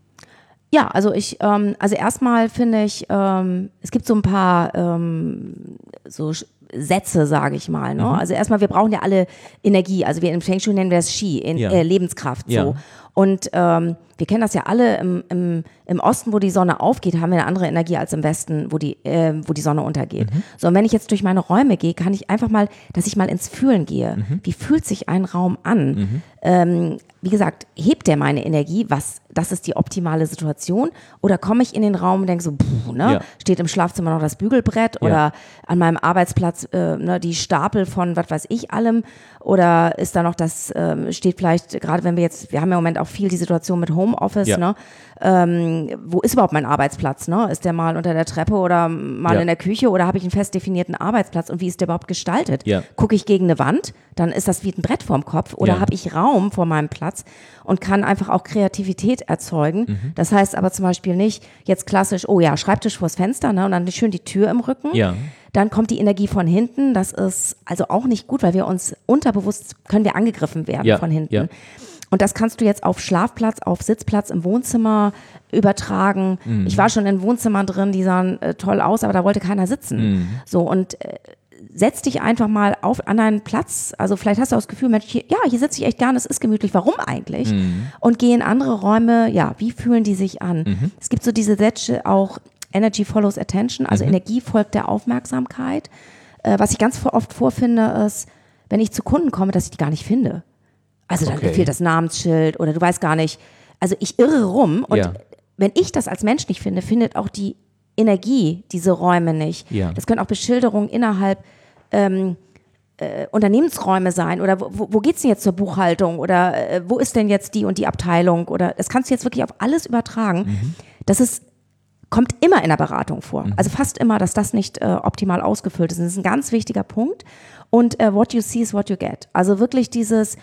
Ja, also ich, ähm, also erstmal finde ich, ähm, es gibt so ein paar ähm, so Sätze, sage ich mal. Ne? Mhm. Also erstmal, wir brauchen ja alle Energie. Also wir im Feng Shui nennen wir das Qi, in, ja. äh, Lebenskraft. So. Ja. Und ähm, wir kennen das ja alle, im, im, im Osten, wo die Sonne aufgeht, haben wir eine andere Energie als im Westen, wo die, äh, wo die Sonne untergeht. Mhm. So, und wenn ich jetzt durch meine Räume gehe, kann ich einfach mal, dass ich mal ins Fühlen gehe. Mhm. Wie fühlt sich ein Raum an? Mhm. Ähm, wie gesagt, hebt der meine Energie? Was, das ist die optimale Situation? Oder komme ich in den Raum und denke so, puh, ne? Ja. Steht im Schlafzimmer noch das Bügelbrett ja. oder an meinem Arbeitsplatz äh, ne, die Stapel von was weiß ich allem? Oder ist da noch das, äh, steht vielleicht, gerade wenn wir jetzt, wir haben ja im Moment auch viel die Situation mit Homeoffice, ja. ne? Ähm, wo ist überhaupt mein Arbeitsplatz? Ne? Ist der mal unter der Treppe oder mal ja. in der Küche oder habe ich einen fest definierten Arbeitsplatz und wie ist der überhaupt gestaltet? Ja. Gucke ich gegen eine Wand, dann ist das wie ein Brett vorm Kopf oder ja. habe ich Raum vor meinem Platz und kann einfach auch Kreativität erzeugen. Mhm. Das heißt aber zum Beispiel nicht jetzt klassisch, oh ja, Schreibtisch vors Fenster, ne? Und dann schön die Tür im Rücken. Ja. Dann kommt die Energie von hinten. Das ist also auch nicht gut, weil wir uns unterbewusst, können wir angegriffen werden ja. von hinten. Ja. Und das kannst du jetzt auf Schlafplatz, auf Sitzplatz im Wohnzimmer übertragen. Mhm. Ich war schon in Wohnzimmern drin, die sahen äh, toll aus, aber da wollte keiner sitzen. Mhm. So, und äh, setz dich einfach mal auf an einen Platz. Also vielleicht hast du auch das Gefühl, Mensch, hier, ja, hier sitze ich echt gerne, es ist gemütlich. Warum eigentlich? Mhm. Und geh in andere Räume, ja, wie fühlen die sich an? Mhm. Es gibt so diese Sätze auch, Energy follows attention, also mhm. Energie folgt der Aufmerksamkeit. Äh, was ich ganz oft vorfinde, ist, wenn ich zu Kunden komme, dass ich die gar nicht finde. Also dann okay. fehlt das Namensschild oder du weißt gar nicht. Also ich irre rum und ja. wenn ich das als Mensch nicht finde, findet auch die Energie diese Räume nicht. Ja. Das können auch Beschilderungen innerhalb ähm, äh, Unternehmensräume sein oder wo, wo geht's denn jetzt zur Buchhaltung oder äh, wo ist denn jetzt die und die Abteilung oder das kannst du jetzt wirklich auf alles übertragen. Mhm. Das ist kommt immer in der Beratung vor. Mhm. Also fast immer, dass das nicht äh, optimal ausgefüllt ist. Das ist ein ganz wichtiger Punkt. Und äh, what you see is what you get. Also wirklich dieses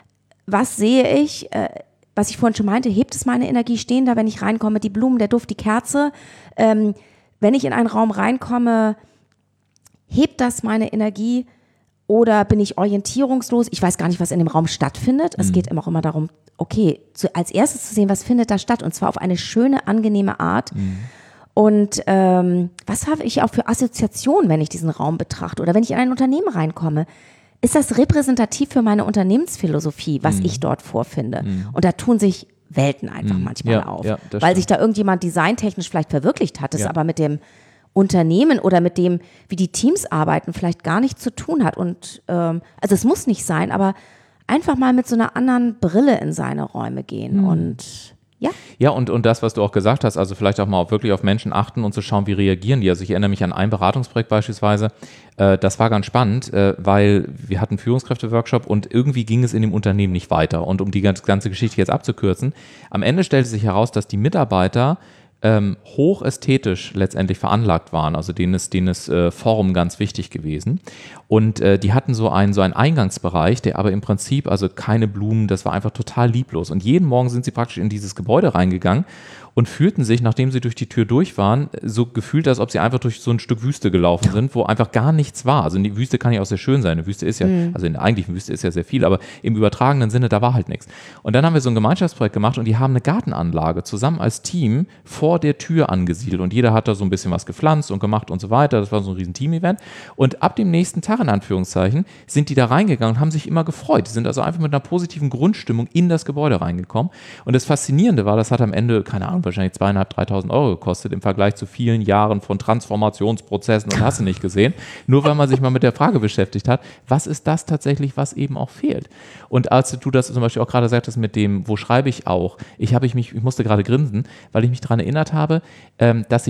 was sehe ich, äh, was ich vorhin schon meinte, hebt es meine Energie, stehen da, wenn ich reinkomme, die Blumen, der Duft, die Kerze. Ähm, wenn ich in einen Raum reinkomme, hebt das meine Energie oder bin ich orientierungslos? Ich weiß gar nicht, was in dem Raum stattfindet. Mhm. Es geht immer auch immer darum, okay, zu, als erstes zu sehen, was findet da statt und zwar auf eine schöne, angenehme Art. Mhm. Und ähm, was habe ich auch für Assoziationen, wenn ich diesen Raum betrachte oder wenn ich in ein Unternehmen reinkomme? Ist das repräsentativ für meine Unternehmensphilosophie, was mm. ich dort vorfinde? Mm. Und da tun sich Welten einfach mm. manchmal ja, auf, ja, weil stimmt. sich da irgendjemand designtechnisch vielleicht verwirklicht hat, das ja. aber mit dem Unternehmen oder mit dem, wie die Teams arbeiten, vielleicht gar nichts zu tun hat. Und ähm, also es muss nicht sein, aber einfach mal mit so einer anderen Brille in seine Räume gehen mm. und ja.
Ja, und, und das, was du auch gesagt hast, also vielleicht auch mal wirklich auf Menschen achten und zu schauen, wie reagieren die. Also ich erinnere mich an ein Beratungsprojekt beispielsweise, äh, das war ganz spannend, äh, weil wir hatten einen Führungskräfte-Workshop und irgendwie ging es in dem Unternehmen nicht weiter. Und um die ganze, ganze Geschichte jetzt abzukürzen, am Ende stellte sich heraus, dass die Mitarbeiter ähm, hochästhetisch letztendlich veranlagt waren, also denen ist, denen ist äh, Form ganz wichtig gewesen. Und äh, die hatten so einen, so einen Eingangsbereich, der aber im Prinzip, also keine Blumen, das war einfach total lieblos. Und jeden Morgen sind sie praktisch in dieses Gebäude reingegangen und fühlten sich, nachdem sie durch die Tür durch waren, so gefühlt, als ob sie einfach durch so ein Stück Wüste gelaufen sind, wo einfach gar nichts war. Also die Wüste kann ja auch sehr schön sein. Eine Wüste ist ja, mhm. also in der eigentlichen Wüste ist ja sehr viel, aber im übertragenen Sinne, da war halt nichts. Und dann haben wir so ein Gemeinschaftsprojekt gemacht und die haben eine Gartenanlage zusammen als Team vor der Tür angesiedelt und jeder hat da so ein bisschen was gepflanzt und gemacht und so weiter. Das war so ein riesen Team-Event. Und ab dem nächsten Tag, in Anführungszeichen, sind die da reingegangen und haben sich immer gefreut. Die sind also einfach mit einer positiven Grundstimmung in das Gebäude reingekommen. Und das Faszinierende war, das hat am Ende, keine Ahnung, wahrscheinlich zweieinhalb, dreitausend Euro gekostet im Vergleich zu vielen Jahren von Transformationsprozessen und hast du nicht gesehen. Nur weil man sich mal mit der Frage beschäftigt hat, was ist das tatsächlich, was eben auch fehlt? Und als du das zum Beispiel auch gerade sagtest mit dem, wo schreibe ich auch, ich habe ich mich, ich musste gerade grinsen, weil ich mich daran erinnert habe, ähm, dass ich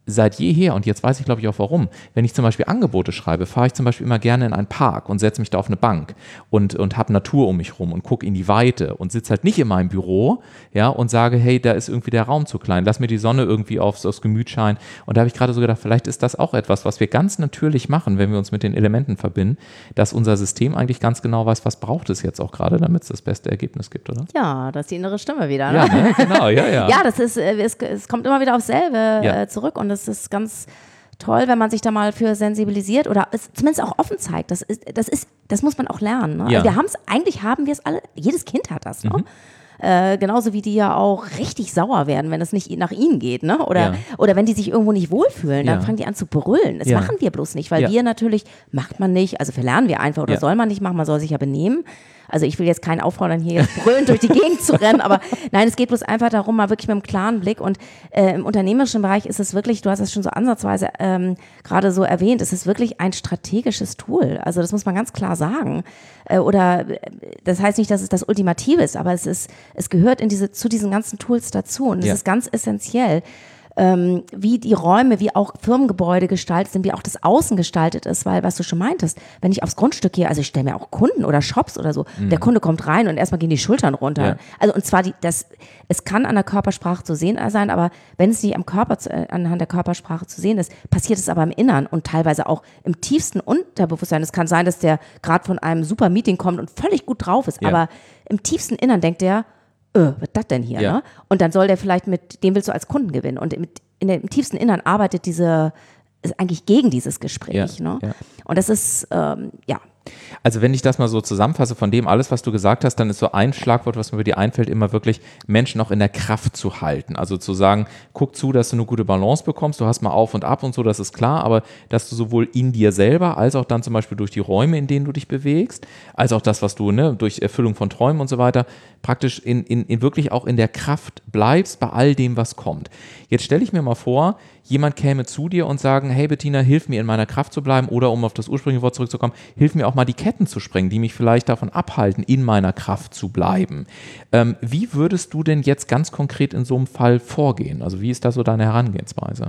seit jeher, und jetzt weiß ich glaube ich auch warum, wenn ich zum Beispiel Angebote schreibe, fahre ich zum Beispiel immer gerne in einen Park und setze mich da auf eine Bank und, und habe Natur um mich rum und gucke in die Weite und sitze halt nicht in meinem Büro, ja, und sage, hey, da ist irgendwie der Raum zu klein, lass mir die Sonne irgendwie aufs, aufs Gemüt scheinen. Und da habe ich gerade so gedacht, vielleicht ist das auch etwas, was wir ganz natürlich machen, wenn wir uns mit den Elementen verbinden, dass unser System eigentlich ganz genau weiß, was braucht es jetzt auch gerade, damit es das beste Ergebnis gibt, oder?
Ja, das ist die innere Stimme wieder. Ne?
Ja, ne? Genau, ja, ja.
Ja, das ist, es, es kommt immer wieder aufs selbe
ja.
äh, zurück und das ist ganz toll, wenn man sich da mal für sensibilisiert oder es zumindest auch offen zeigt. Das ist, das ist, das muss man auch lernen. Ne?
Ja.
Also wir haben es, eigentlich haben wir es alle, jedes Kind hat das, ne?
Mhm.
Äh, genauso wie die ja auch richtig sauer werden, wenn es nicht nach ihnen geht, ne? Oder,
ja.
oder wenn die sich irgendwo nicht wohlfühlen, dann
ja.
fangen die an zu brüllen. Das
ja.
machen wir bloß nicht, weil
ja.
wir natürlich, macht man nicht, also verlernen wir einfach oder
ja.
soll man nicht machen, man soll sich ja benehmen. Also ich will jetzt keinen auffordern, hier jetzt brüllend durch die Gegend zu rennen, aber nein, es geht bloß einfach darum, mal wirklich mit einem klaren Blick und äh, im unternehmerischen Bereich ist es wirklich, du hast es schon so ansatzweise ähm, gerade so erwähnt, es ist wirklich ein strategisches Tool, also das muss man ganz klar sagen äh, oder das heißt nicht, dass es das Ultimative ist, aber es ist, es gehört in diese, zu diesen ganzen Tools dazu und es
ja.
ist ganz essentiell. Ähm, wie die Räume, wie auch Firmengebäude gestaltet sind, wie auch das Außen gestaltet ist, weil, was du schon meintest, wenn ich aufs Grundstück gehe, also ich stelle mir auch Kunden oder Shops oder so, mhm. der Kunde kommt rein und erstmal gehen die Schultern runter. Ja. Also und zwar, die, das, es kann an der Körpersprache zu sehen sein, aber wenn es nicht am Körper, zu, äh, anhand der Körpersprache zu sehen ist, passiert es aber im Innern und teilweise auch im tiefsten Unterbewusstsein. Es kann sein, dass der gerade von einem super Meeting kommt und völlig gut drauf ist, ja. aber im tiefsten Innern denkt der, Äh, was ist das denn hier?
Ja.
Ne? Und dann soll der vielleicht mit, den willst du als Kunden gewinnen. Und mit, in dem, im tiefsten Innern arbeitet diese, ist eigentlich gegen dieses Gespräch.
Ja.
Ne?
Ja.
Und das ist, ähm, ja.
Also wenn ich das mal so zusammenfasse von dem alles, was du gesagt hast, dann ist so ein Schlagwort, was mir über dir einfällt, immer wirklich Menschen auch in der Kraft zu halten. Also zu sagen, guck zu, dass du eine gute Balance bekommst, du hast mal auf und ab und so, das ist klar, aber dass du sowohl in dir selber, als auch dann zum Beispiel durch die Räume, in denen du dich bewegst, als auch das, was du, ne, durch Erfüllung von Träumen und so weiter, praktisch in, in, in wirklich auch in der Kraft bleibst bei all dem, was kommt. Jetzt stelle ich mir mal vor, jemand käme zu dir und sagen, hey Bettina, hilf mir in meiner Kraft zu bleiben oder um auf das ursprüngliche Wort zurückzukommen, hilf mir auch mal die Ketten zu sprengen, die mich vielleicht davon abhalten, in meiner Kraft zu bleiben. Ähm, wie würdest du denn jetzt ganz konkret in so einem Fall vorgehen? Also wie ist da so deine Herangehensweise?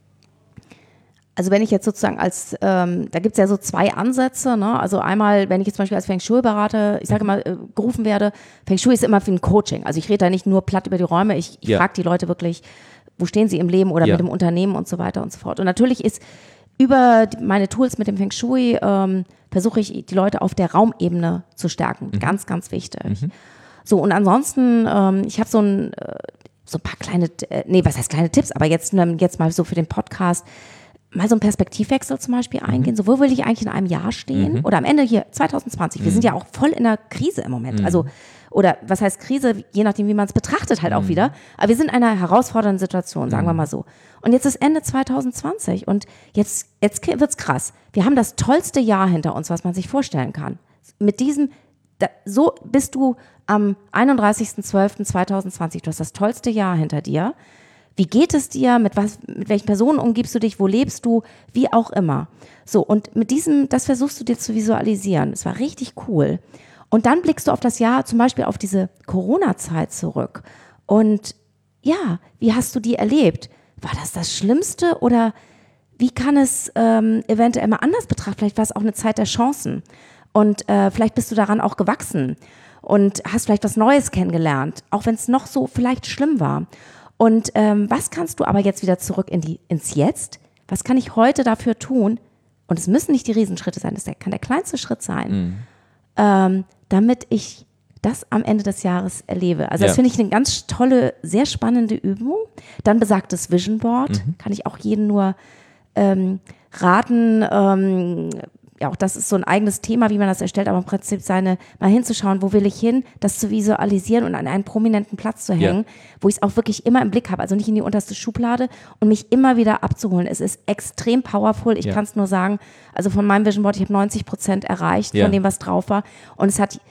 Also wenn ich jetzt sozusagen als, ähm, da gibt es ja so zwei Ansätze, ne? Also einmal, wenn ich jetzt zum Beispiel als Feng Shui-Berater, ich sage immer, äh, gerufen werde, Feng Shui ist immer für ein Coaching. Also ich rede da nicht nur platt über die Räume, ich, ich
ja.
frage die Leute wirklich, wo stehen sie im Leben oder
ja.
mit dem Unternehmen und so weiter und so fort. Und natürlich ist über die, meine Tools mit dem Feng Shui ähm, versuche ich, die Leute auf der Raumebene zu stärken. Mhm. Ganz, ganz wichtig. Mhm. So, und ansonsten, ähm, ich habe so ein, äh, so ein paar kleine, äh, nee, was heißt kleine Tipps, aber jetzt, jetzt mal so für den Podcast, mal so einen Perspektivwechsel zum Beispiel eingehen. So, wo will ich eigentlich in einem Jahr stehen? Mhm. Oder am Ende hier zwanzig zwanzig. Wir mhm. sind ja auch voll in der Krise im Moment. Mhm. Also, oder was heißt Krise? Je nachdem, wie man es betrachtet halt mhm. auch wieder. Aber wir sind in einer herausfordernden Situation, sagen mhm. wir mal so. Und jetzt ist Ende zwanzig zwanzig und jetzt, jetzt wird's krass. Wir haben das tollste Jahr hinter uns, was man sich vorstellen kann. Mit diesem, da, so bist du am einunddreißigsten zwölften zweitausendzwanzig. Du hast das tollste Jahr hinter dir. Wie geht es dir? Mit was, mit welchen Personen umgibst du dich? Wo lebst du? Wie auch immer. So, und mit diesem, das versuchst du dir zu visualisieren. Es war richtig cool. Und dann blickst du auf das Jahr, zum Beispiel auf diese Corona-Zeit zurück. Und ja, wie hast du die erlebt? War das das Schlimmste oder wie kann es ähm, eventuell mal anders betrachten? Vielleicht war es auch eine Zeit der Chancen. Und äh, vielleicht bist du daran auch gewachsen und hast vielleicht was Neues kennengelernt, auch wenn es noch so vielleicht schlimm war. Und ähm, was kannst du aber jetzt wieder zurück in die, ins Jetzt? Was kann ich heute dafür tun? Und es müssen nicht die Riesenschritte sein, das kann der kleinste Schritt sein, mhm. ähm, damit ich das am Ende des Jahres erlebe. Also ja. das finde ich eine ganz tolle, sehr spannende Übung. Dann besagtes Vision Board, mhm. kann ich auch jedem nur ähm, raten, ähm, ja, auch das ist so ein eigenes Thema, wie man das erstellt, aber im Prinzip seine, mal hinzuschauen, wo will ich hin, das zu visualisieren und an einen prominenten Platz zu hängen, ja. wo ich es auch wirklich immer im Blick habe, also nicht in die unterste Schublade und mich immer wieder abzuholen. Es ist extrem powerful, ich ja. kann es nur sagen, also von meinem Vision Board, ich habe neunzig Prozent erreicht ja. von dem, was drauf war und es hat,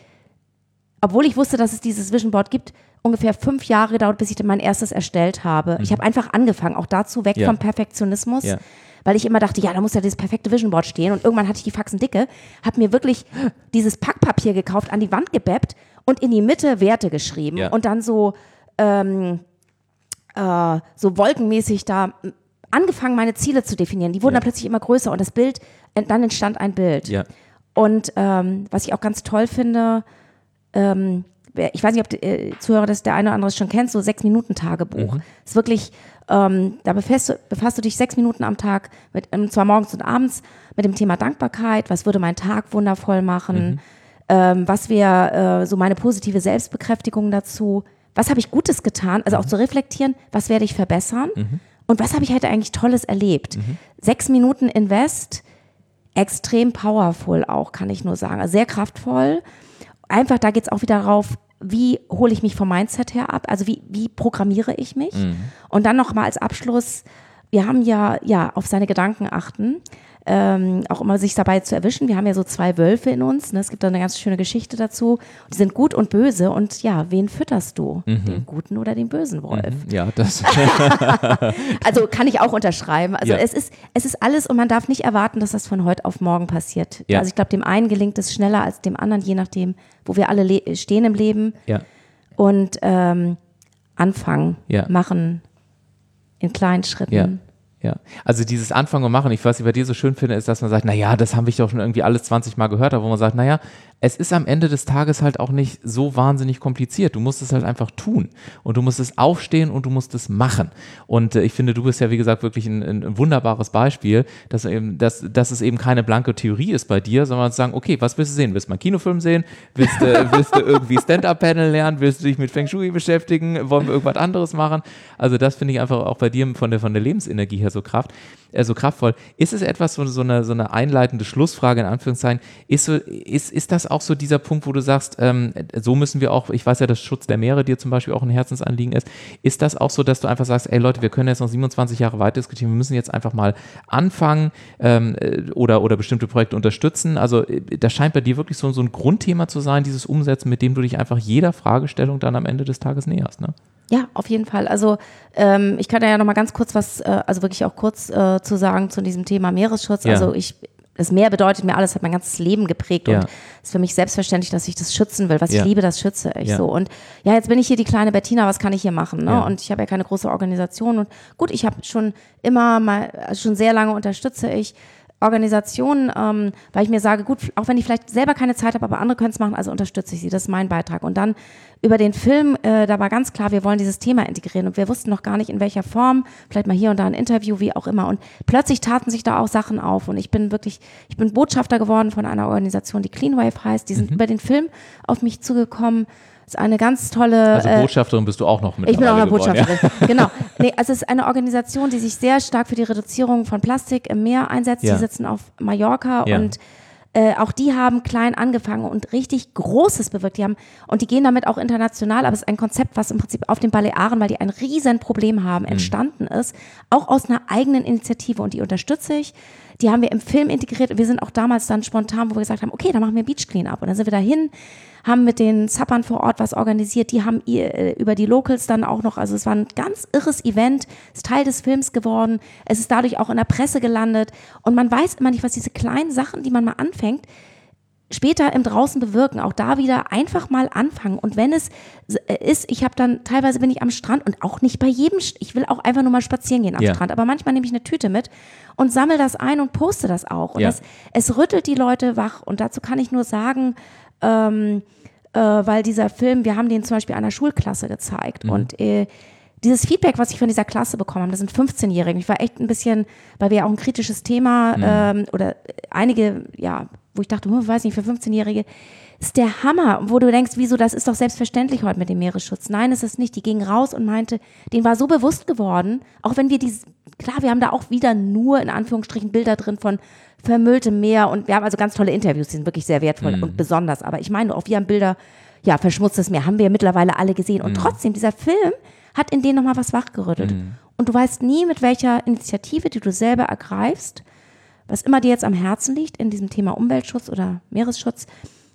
obwohl ich wusste, dass es dieses Vision Board gibt, ungefähr fünf Jahre gedauert, bis ich dann mein erstes erstellt habe. Mhm. Ich habe einfach angefangen, auch dazu weg ja. vom Perfektionismus, ja. weil ich immer dachte, ja, da muss ja dieses perfekte Vision Board stehen und irgendwann hatte ich die Faxen dicke, habe mir wirklich dieses Packpapier gekauft, an die Wand gebappt und in die Mitte Werte geschrieben ja. und dann so, ähm, äh, so wolkenmäßig da angefangen, meine Ziele zu definieren. Die wurden
ja.
dann plötzlich immer größer und das Bild, dann entstand ein Bild.
Ja.
Und ähm, was ich auch ganz toll finde, ähm, ich weiß nicht, ob die äh, Zuhörer das der eine oder andere schon kennt, so Sechs-Minuten-Tagebuch. Mhm. Ist wirklich, ähm, da befasst du, befasst du dich sechs Minuten am Tag, mit, und zwar morgens und abends, mit dem Thema Dankbarkeit, was würde meinen Tag wundervoll machen, mhm. ähm, was wäre äh, so meine positive Selbstbekräftigung dazu, was habe ich Gutes getan, also mhm. auch zu reflektieren, was werde ich verbessern mhm. und was habe ich heute eigentlich Tolles erlebt. Mhm. Sechs Minuten Invest, extrem powerful auch, kann ich nur sagen. Also sehr kraftvoll. Einfach, da geht es auch wieder darauf, wie hole ich mich vom Mindset her ab? Also wie, wie programmiere ich mich? Mhm. Und dann nochmal als Abschluss, wir haben ja, ja auf seine Gedanken achten, ähm, auch immer sich dabei zu erwischen. Wir haben ja so zwei Wölfe in uns, ne? Es gibt da eine ganz schöne Geschichte dazu. Die sind gut und böse und ja, wen fütterst du? Mhm. Den guten oder den bösen Wolf?
Mhm. Ja, das.
Also kann ich auch unterschreiben. Also
ja.
es ist, es ist alles und man darf nicht erwarten, dass das von heute auf morgen passiert.
Ja.
Also ich glaube, dem einen gelingt es schneller als dem anderen, je nachdem, wo wir alle le- stehen im Leben.
Ja.
Und ähm, anfangen,
ja.
machen in kleinen Schritten.
Ja. Ja, also dieses Anfangen und Machen, ich, was ich bei dir so schön finde, ist, dass man sagt, naja, das haben wir doch schon irgendwie alles zwanzig Mal gehört, aber wo man sagt, naja, es ist am Ende des Tages halt auch nicht so wahnsinnig kompliziert. Du musst es halt einfach tun und du musst es aufstehen und du musst es machen. Und äh, ich finde, du bist ja, wie gesagt, wirklich ein, ein wunderbares Beispiel, dass, eben, dass, dass es eben keine blanke Theorie ist bei dir, sondern zu sagen, okay, was willst du sehen? Willst du mal einen Kinofilm sehen? Willst du, willst du irgendwie Stand-Up-Panel lernen? Willst du dich mit Feng Shui beschäftigen? Wollen wir irgendwas anderes machen? Also das finde ich einfach auch bei dir von der, von der Lebensenergie her so Kraft, äh, so kraftvoll. Ist es etwas, so, so, eine, so eine einleitende Schlussfrage in Anführungszeichen, ist, so, ist, ist das auch so dieser Punkt, wo du sagst, ähm, so müssen wir auch, ich weiß ja, dass Schutz der Meere dir zum Beispiel auch ein Herzensanliegen ist, ist das auch so, dass du einfach sagst, ey Leute, wir können jetzt noch siebenundzwanzig Jahre weiter diskutieren, wir müssen jetzt einfach mal anfangen ähm, oder, oder bestimmte Projekte unterstützen, also das scheint bei dir wirklich so, so ein Grundthema zu sein, dieses Umsetzen, mit dem du dich einfach jeder Fragestellung dann am Ende des Tages näherst, ne?
Ja, auf jeden Fall. Also ähm, ich kann da ja noch mal ganz kurz was, äh, also wirklich auch kurz äh, zu sagen zu diesem Thema Meeresschutz.
Ja.
Also ich, das Meer bedeutet mir alles, hat mein ganzes Leben geprägt
ja.
und es ist für mich selbstverständlich, dass ich das schützen will. Was
ja.
ich liebe, das schütze ich
ja.
so. Und ja, jetzt bin ich hier die kleine Bettina, was kann ich hier machen? Ne?
Ja.
Und ich habe ja keine große Organisation und gut, ich habe schon immer mal, also schon sehr lange unterstütze ich Organisationen, ähm, weil ich mir sage, gut, auch wenn ich vielleicht selber keine Zeit habe, aber andere können es machen, also unterstütze ich sie, das ist mein Beitrag. Und dann über den Film, äh, da war ganz klar, wir wollen dieses Thema integrieren und wir wussten noch gar nicht, in welcher Form, vielleicht mal hier und da ein Interview, wie auch immer. Und plötzlich taten sich da auch Sachen auf und ich bin wirklich, ich bin Botschafter geworden von einer Organisation, die Clean Wave heißt, die sind mhm. über den Film auf mich zugekommen. Das ist eine ganz tolle...
Also Botschafterin äh, bist du auch noch mit.
Ich bin auch eine Botschafterin, ja. Genau. Nee, also es ist eine Organisation, die sich sehr stark für die Reduzierung von Plastik im Meer einsetzt.
Ja.
Die sitzen auf Mallorca
ja.
und äh, auch die haben klein angefangen und richtig Großes bewirkt. Die haben, und die gehen damit auch international, aber es ist ein Konzept, was im Prinzip auf den Balearen, weil die ein riesen Problem haben, entstanden mhm. ist, auch aus einer eigenen Initiative und die unterstütze ich. Die haben wir im Film integriert und wir sind auch damals dann spontan, wo wir gesagt haben, okay, dann machen wir Beach Cleanup und dann sind wir dahin, haben mit den Zappern vor Ort was organisiert, die haben ihr, über die Locals dann auch noch, also es war ein ganz irres Event, ist Teil des Films geworden, es ist dadurch auch in der Presse gelandet und man weiß immer nicht, was diese kleinen Sachen, die man mal anfängt, später im Draußen bewirken, auch da wieder einfach mal anfangen und wenn es ist, ich habe dann, teilweise bin ich am Strand und auch nicht bei jedem, ich will auch einfach nur mal spazieren gehen am
ja.
Strand, aber manchmal nehme ich eine Tüte mit und sammle das ein und poste das auch und
ja.
das, es rüttelt die Leute wach und dazu kann ich nur sagen, ähm, äh, weil dieser Film, wir haben den zum Beispiel einer Schulklasse gezeigt mhm. und äh, dieses Feedback, was ich von dieser Klasse bekommen habe, das sind fünfzehnjährige, ich war echt ein bisschen, weil wir ja auch ein kritisches Thema mhm. ähm, oder einige, ja, wo ich dachte, hm, weiß nicht, für fünfzehnjährige ist der Hammer, wo du denkst, wieso, das ist doch selbstverständlich heute mit dem Meeresschutz. Nein, ist es nicht. Die ging raus und meinte, denen war so bewusst geworden, auch wenn wir die, klar, wir haben da auch wieder nur in Anführungsstrichen Bilder drin von vermülltem Meer und wir haben also ganz tolle Interviews, die sind wirklich sehr wertvoll mhm. und besonders, aber ich meine auch, wir haben Bilder, ja, verschmutztes Meer, haben wir mittlerweile alle gesehen und mhm. trotzdem, dieser Film hat in denen nochmal was wachgerüttelt mhm. und du weißt nie, mit welcher Initiative, die du selber ergreifst, was immer dir jetzt am Herzen liegt in diesem Thema Umweltschutz oder Meeresschutz,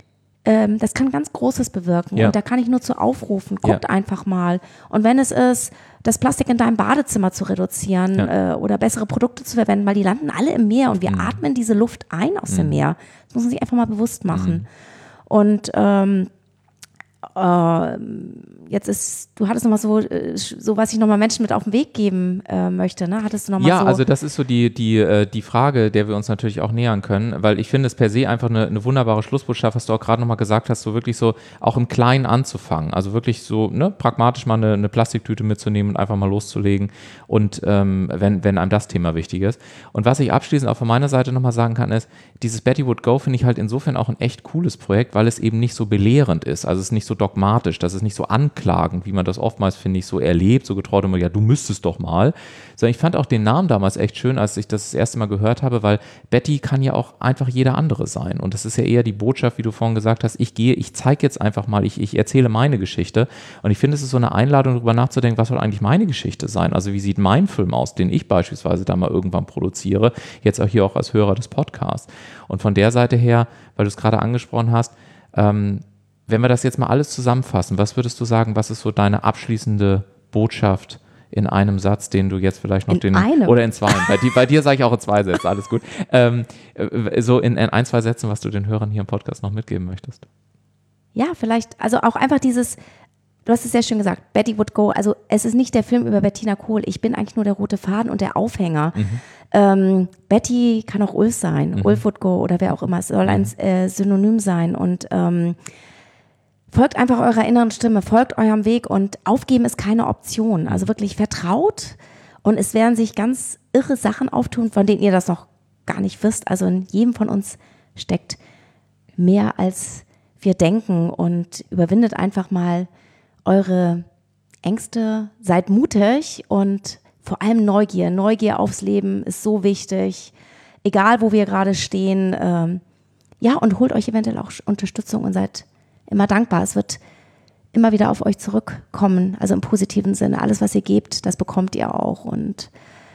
ähm, das kann ganz Großes bewirken.
Ja.
Und da kann ich nur zu aufrufen, guckt
ja. einfach
mal. Und wenn es ist, das Plastik in deinem Badezimmer zu reduzieren ja. äh, oder bessere Produkte zu verwenden, weil die landen alle im Meer und wir mhm. atmen diese Luft ein aus mhm. dem Meer. Das muss man sich einfach mal bewusst machen. Mhm. Und ähm, äh, jetzt ist, du hattest nochmal so, so, was ich nochmal Menschen mit auf den Weg geben äh, möchte, ne? Hattest du nochmal
ja,
so?
Ja, also das ist so die, die, die Frage, der wir uns natürlich auch nähern können, weil ich finde es per se einfach eine, eine wunderbare Schlussbotschaft, was du auch gerade nochmal gesagt hast, so wirklich so auch im Kleinen anzufangen, also wirklich so ne, pragmatisch mal eine, eine Plastiktüte mitzunehmen und einfach mal loszulegen und ähm, wenn, wenn einem das Thema wichtig ist. Und was ich abschließend auch von meiner Seite nochmal sagen kann, ist, dieses Betty Would Go finde ich halt insofern auch ein echt cooles Projekt, weil es eben nicht so belehrend ist, also es ist nicht so dogmatisch, das ist nicht so anklagend, wie man das oftmals, finde ich, so erlebt, so getraut immer, ja, du müsstest doch mal, sondern ich fand auch den Namen damals echt schön, als ich das das erste Mal gehört habe, weil Betty kann ja auch einfach jeder andere sein und das ist ja eher die Botschaft, wie du vorhin gesagt hast, ich gehe, ich zeige jetzt einfach mal, ich, ich erzähle meine Geschichte und ich finde, es ist so eine Einladung, darüber nachzudenken, was soll eigentlich meine Geschichte sein, also wie sieht mein Film aus, den ich beispielsweise da mal irgendwann produziere, jetzt auch hier auch als Hörer des Podcasts und von der Seite her, weil du es gerade angesprochen hast, ähm, wenn wir das jetzt mal alles zusammenfassen, was würdest du sagen, was ist so deine abschließende Botschaft in einem Satz, den du jetzt vielleicht noch
in
den
einem?
Oder in zwei. Bei, die, bei dir sage ich auch in zwei Sätzen, alles gut. Ähm, so in, in ein, zwei Sätzen, was du den Hörern hier im Podcast noch mitgeben möchtest.
Ja, vielleicht, also auch einfach dieses, du hast es sehr schön gesagt, Betty Would Go, also es ist nicht der Film über Bettina Kohl, ich bin eigentlich nur der rote Faden und der Aufhänger. Mhm. Ähm, Betty kann auch Ulf sein, mhm. Ulf Would Go oder wer auch immer, es soll mhm. ein äh, Synonym sein und ähm, folgt einfach eurer inneren Stimme, folgt eurem Weg und aufgeben ist keine Option. Also wirklich vertraut und es werden sich ganz irre Sachen auftun, von denen ihr das noch gar nicht wisst. Also in jedem von uns steckt mehr als wir denken und überwindet einfach mal eure Ängste, seid mutig und vor allem Neugier. Neugier aufs Leben ist so wichtig, egal wo wir gerade stehen. Ähm, ja, und holt euch eventuell auch Unterstützung und seid immer dankbar. Es wird immer wieder auf euch zurückkommen, also im positiven Sinne. Alles, was ihr gebt, das bekommt ihr auch. Und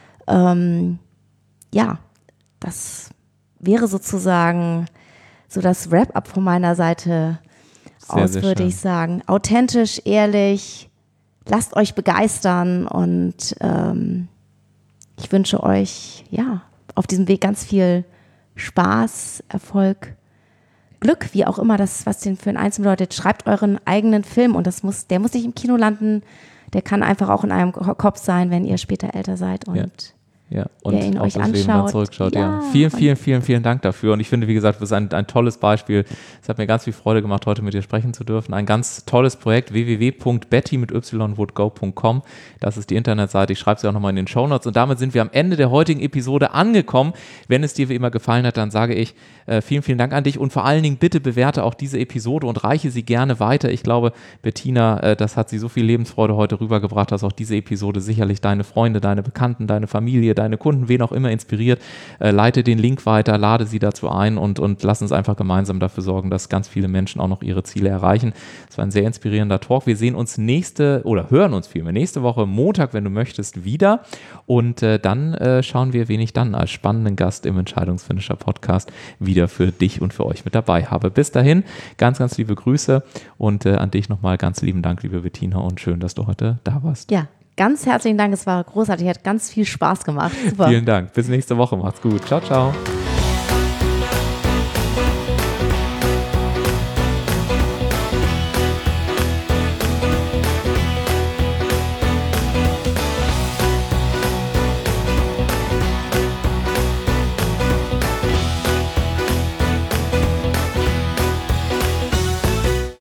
ähm, ja, das wäre sozusagen so das Wrap-up von meiner Seite sehr, aus, sehr würde schön. Ich sagen. Authentisch, ehrlich, lasst euch begeistern und ähm, ich wünsche euch ja auf diesem Weg ganz viel Spaß, Erfolg, Glück, wie auch immer das, was den für einen Einzelnen bedeutet. Schreibt euren eigenen Film und das muss, der muss nicht im Kino landen, der kann einfach auch in einem Kopf sein, wenn ihr später älter seid und
ja. Ja, und
ihr ihn
auf
euch
das
anschaut.
Leben dann zurückschaut. Ja. Ja. Vielen, vielen, vielen, vielen Dank dafür. Und ich finde, wie gesagt, das ist ein, ein tolles Beispiel. Es hat mir ganz viel Freude gemacht, heute mit dir sprechen zu dürfen. Ein ganz tolles Projekt, w w w punkt betty mit y would go punkt com. Das ist die Internetseite. Ich schreibe sie auch nochmal in den Shownotes. Und damit sind wir am Ende der heutigen Episode angekommen. Wenn es dir wie immer gefallen hat, dann sage ich äh, vielen, vielen Dank an dich. Und vor allen Dingen bitte bewerte auch diese Episode und reiche sie gerne weiter. Ich glaube, Bettina, äh, das hat sie so viel Lebensfreude heute rübergebracht, dass auch diese Episode sicherlich deine Freunde, deine Bekannten, deine Familie, deine Kunden, wen auch immer inspiriert, äh, leite den Link weiter, lade sie dazu ein und, und lass uns einfach gemeinsam dafür sorgen, dass ganz viele Menschen auch noch ihre Ziele erreichen. Das war ein sehr inspirierender Talk. Wir sehen uns nächste, oder hören uns vielmehr nächste Woche Montag, wenn du möchtest, wieder und äh, dann äh, schauen wir, wen ich dann als spannenden Gast im Entscheidungsfinisher Podcast wieder für dich und für euch mit dabei habe. Bis dahin, ganz, ganz liebe Grüße und äh, an dich nochmal ganz lieben Dank, liebe Bettina, und schön, dass du heute da warst.
Ja. Ganz herzlichen Dank, es war großartig, hat ganz viel Spaß gemacht. Super.
Vielen Dank, bis nächste Woche, macht's gut. Ciao, ciao.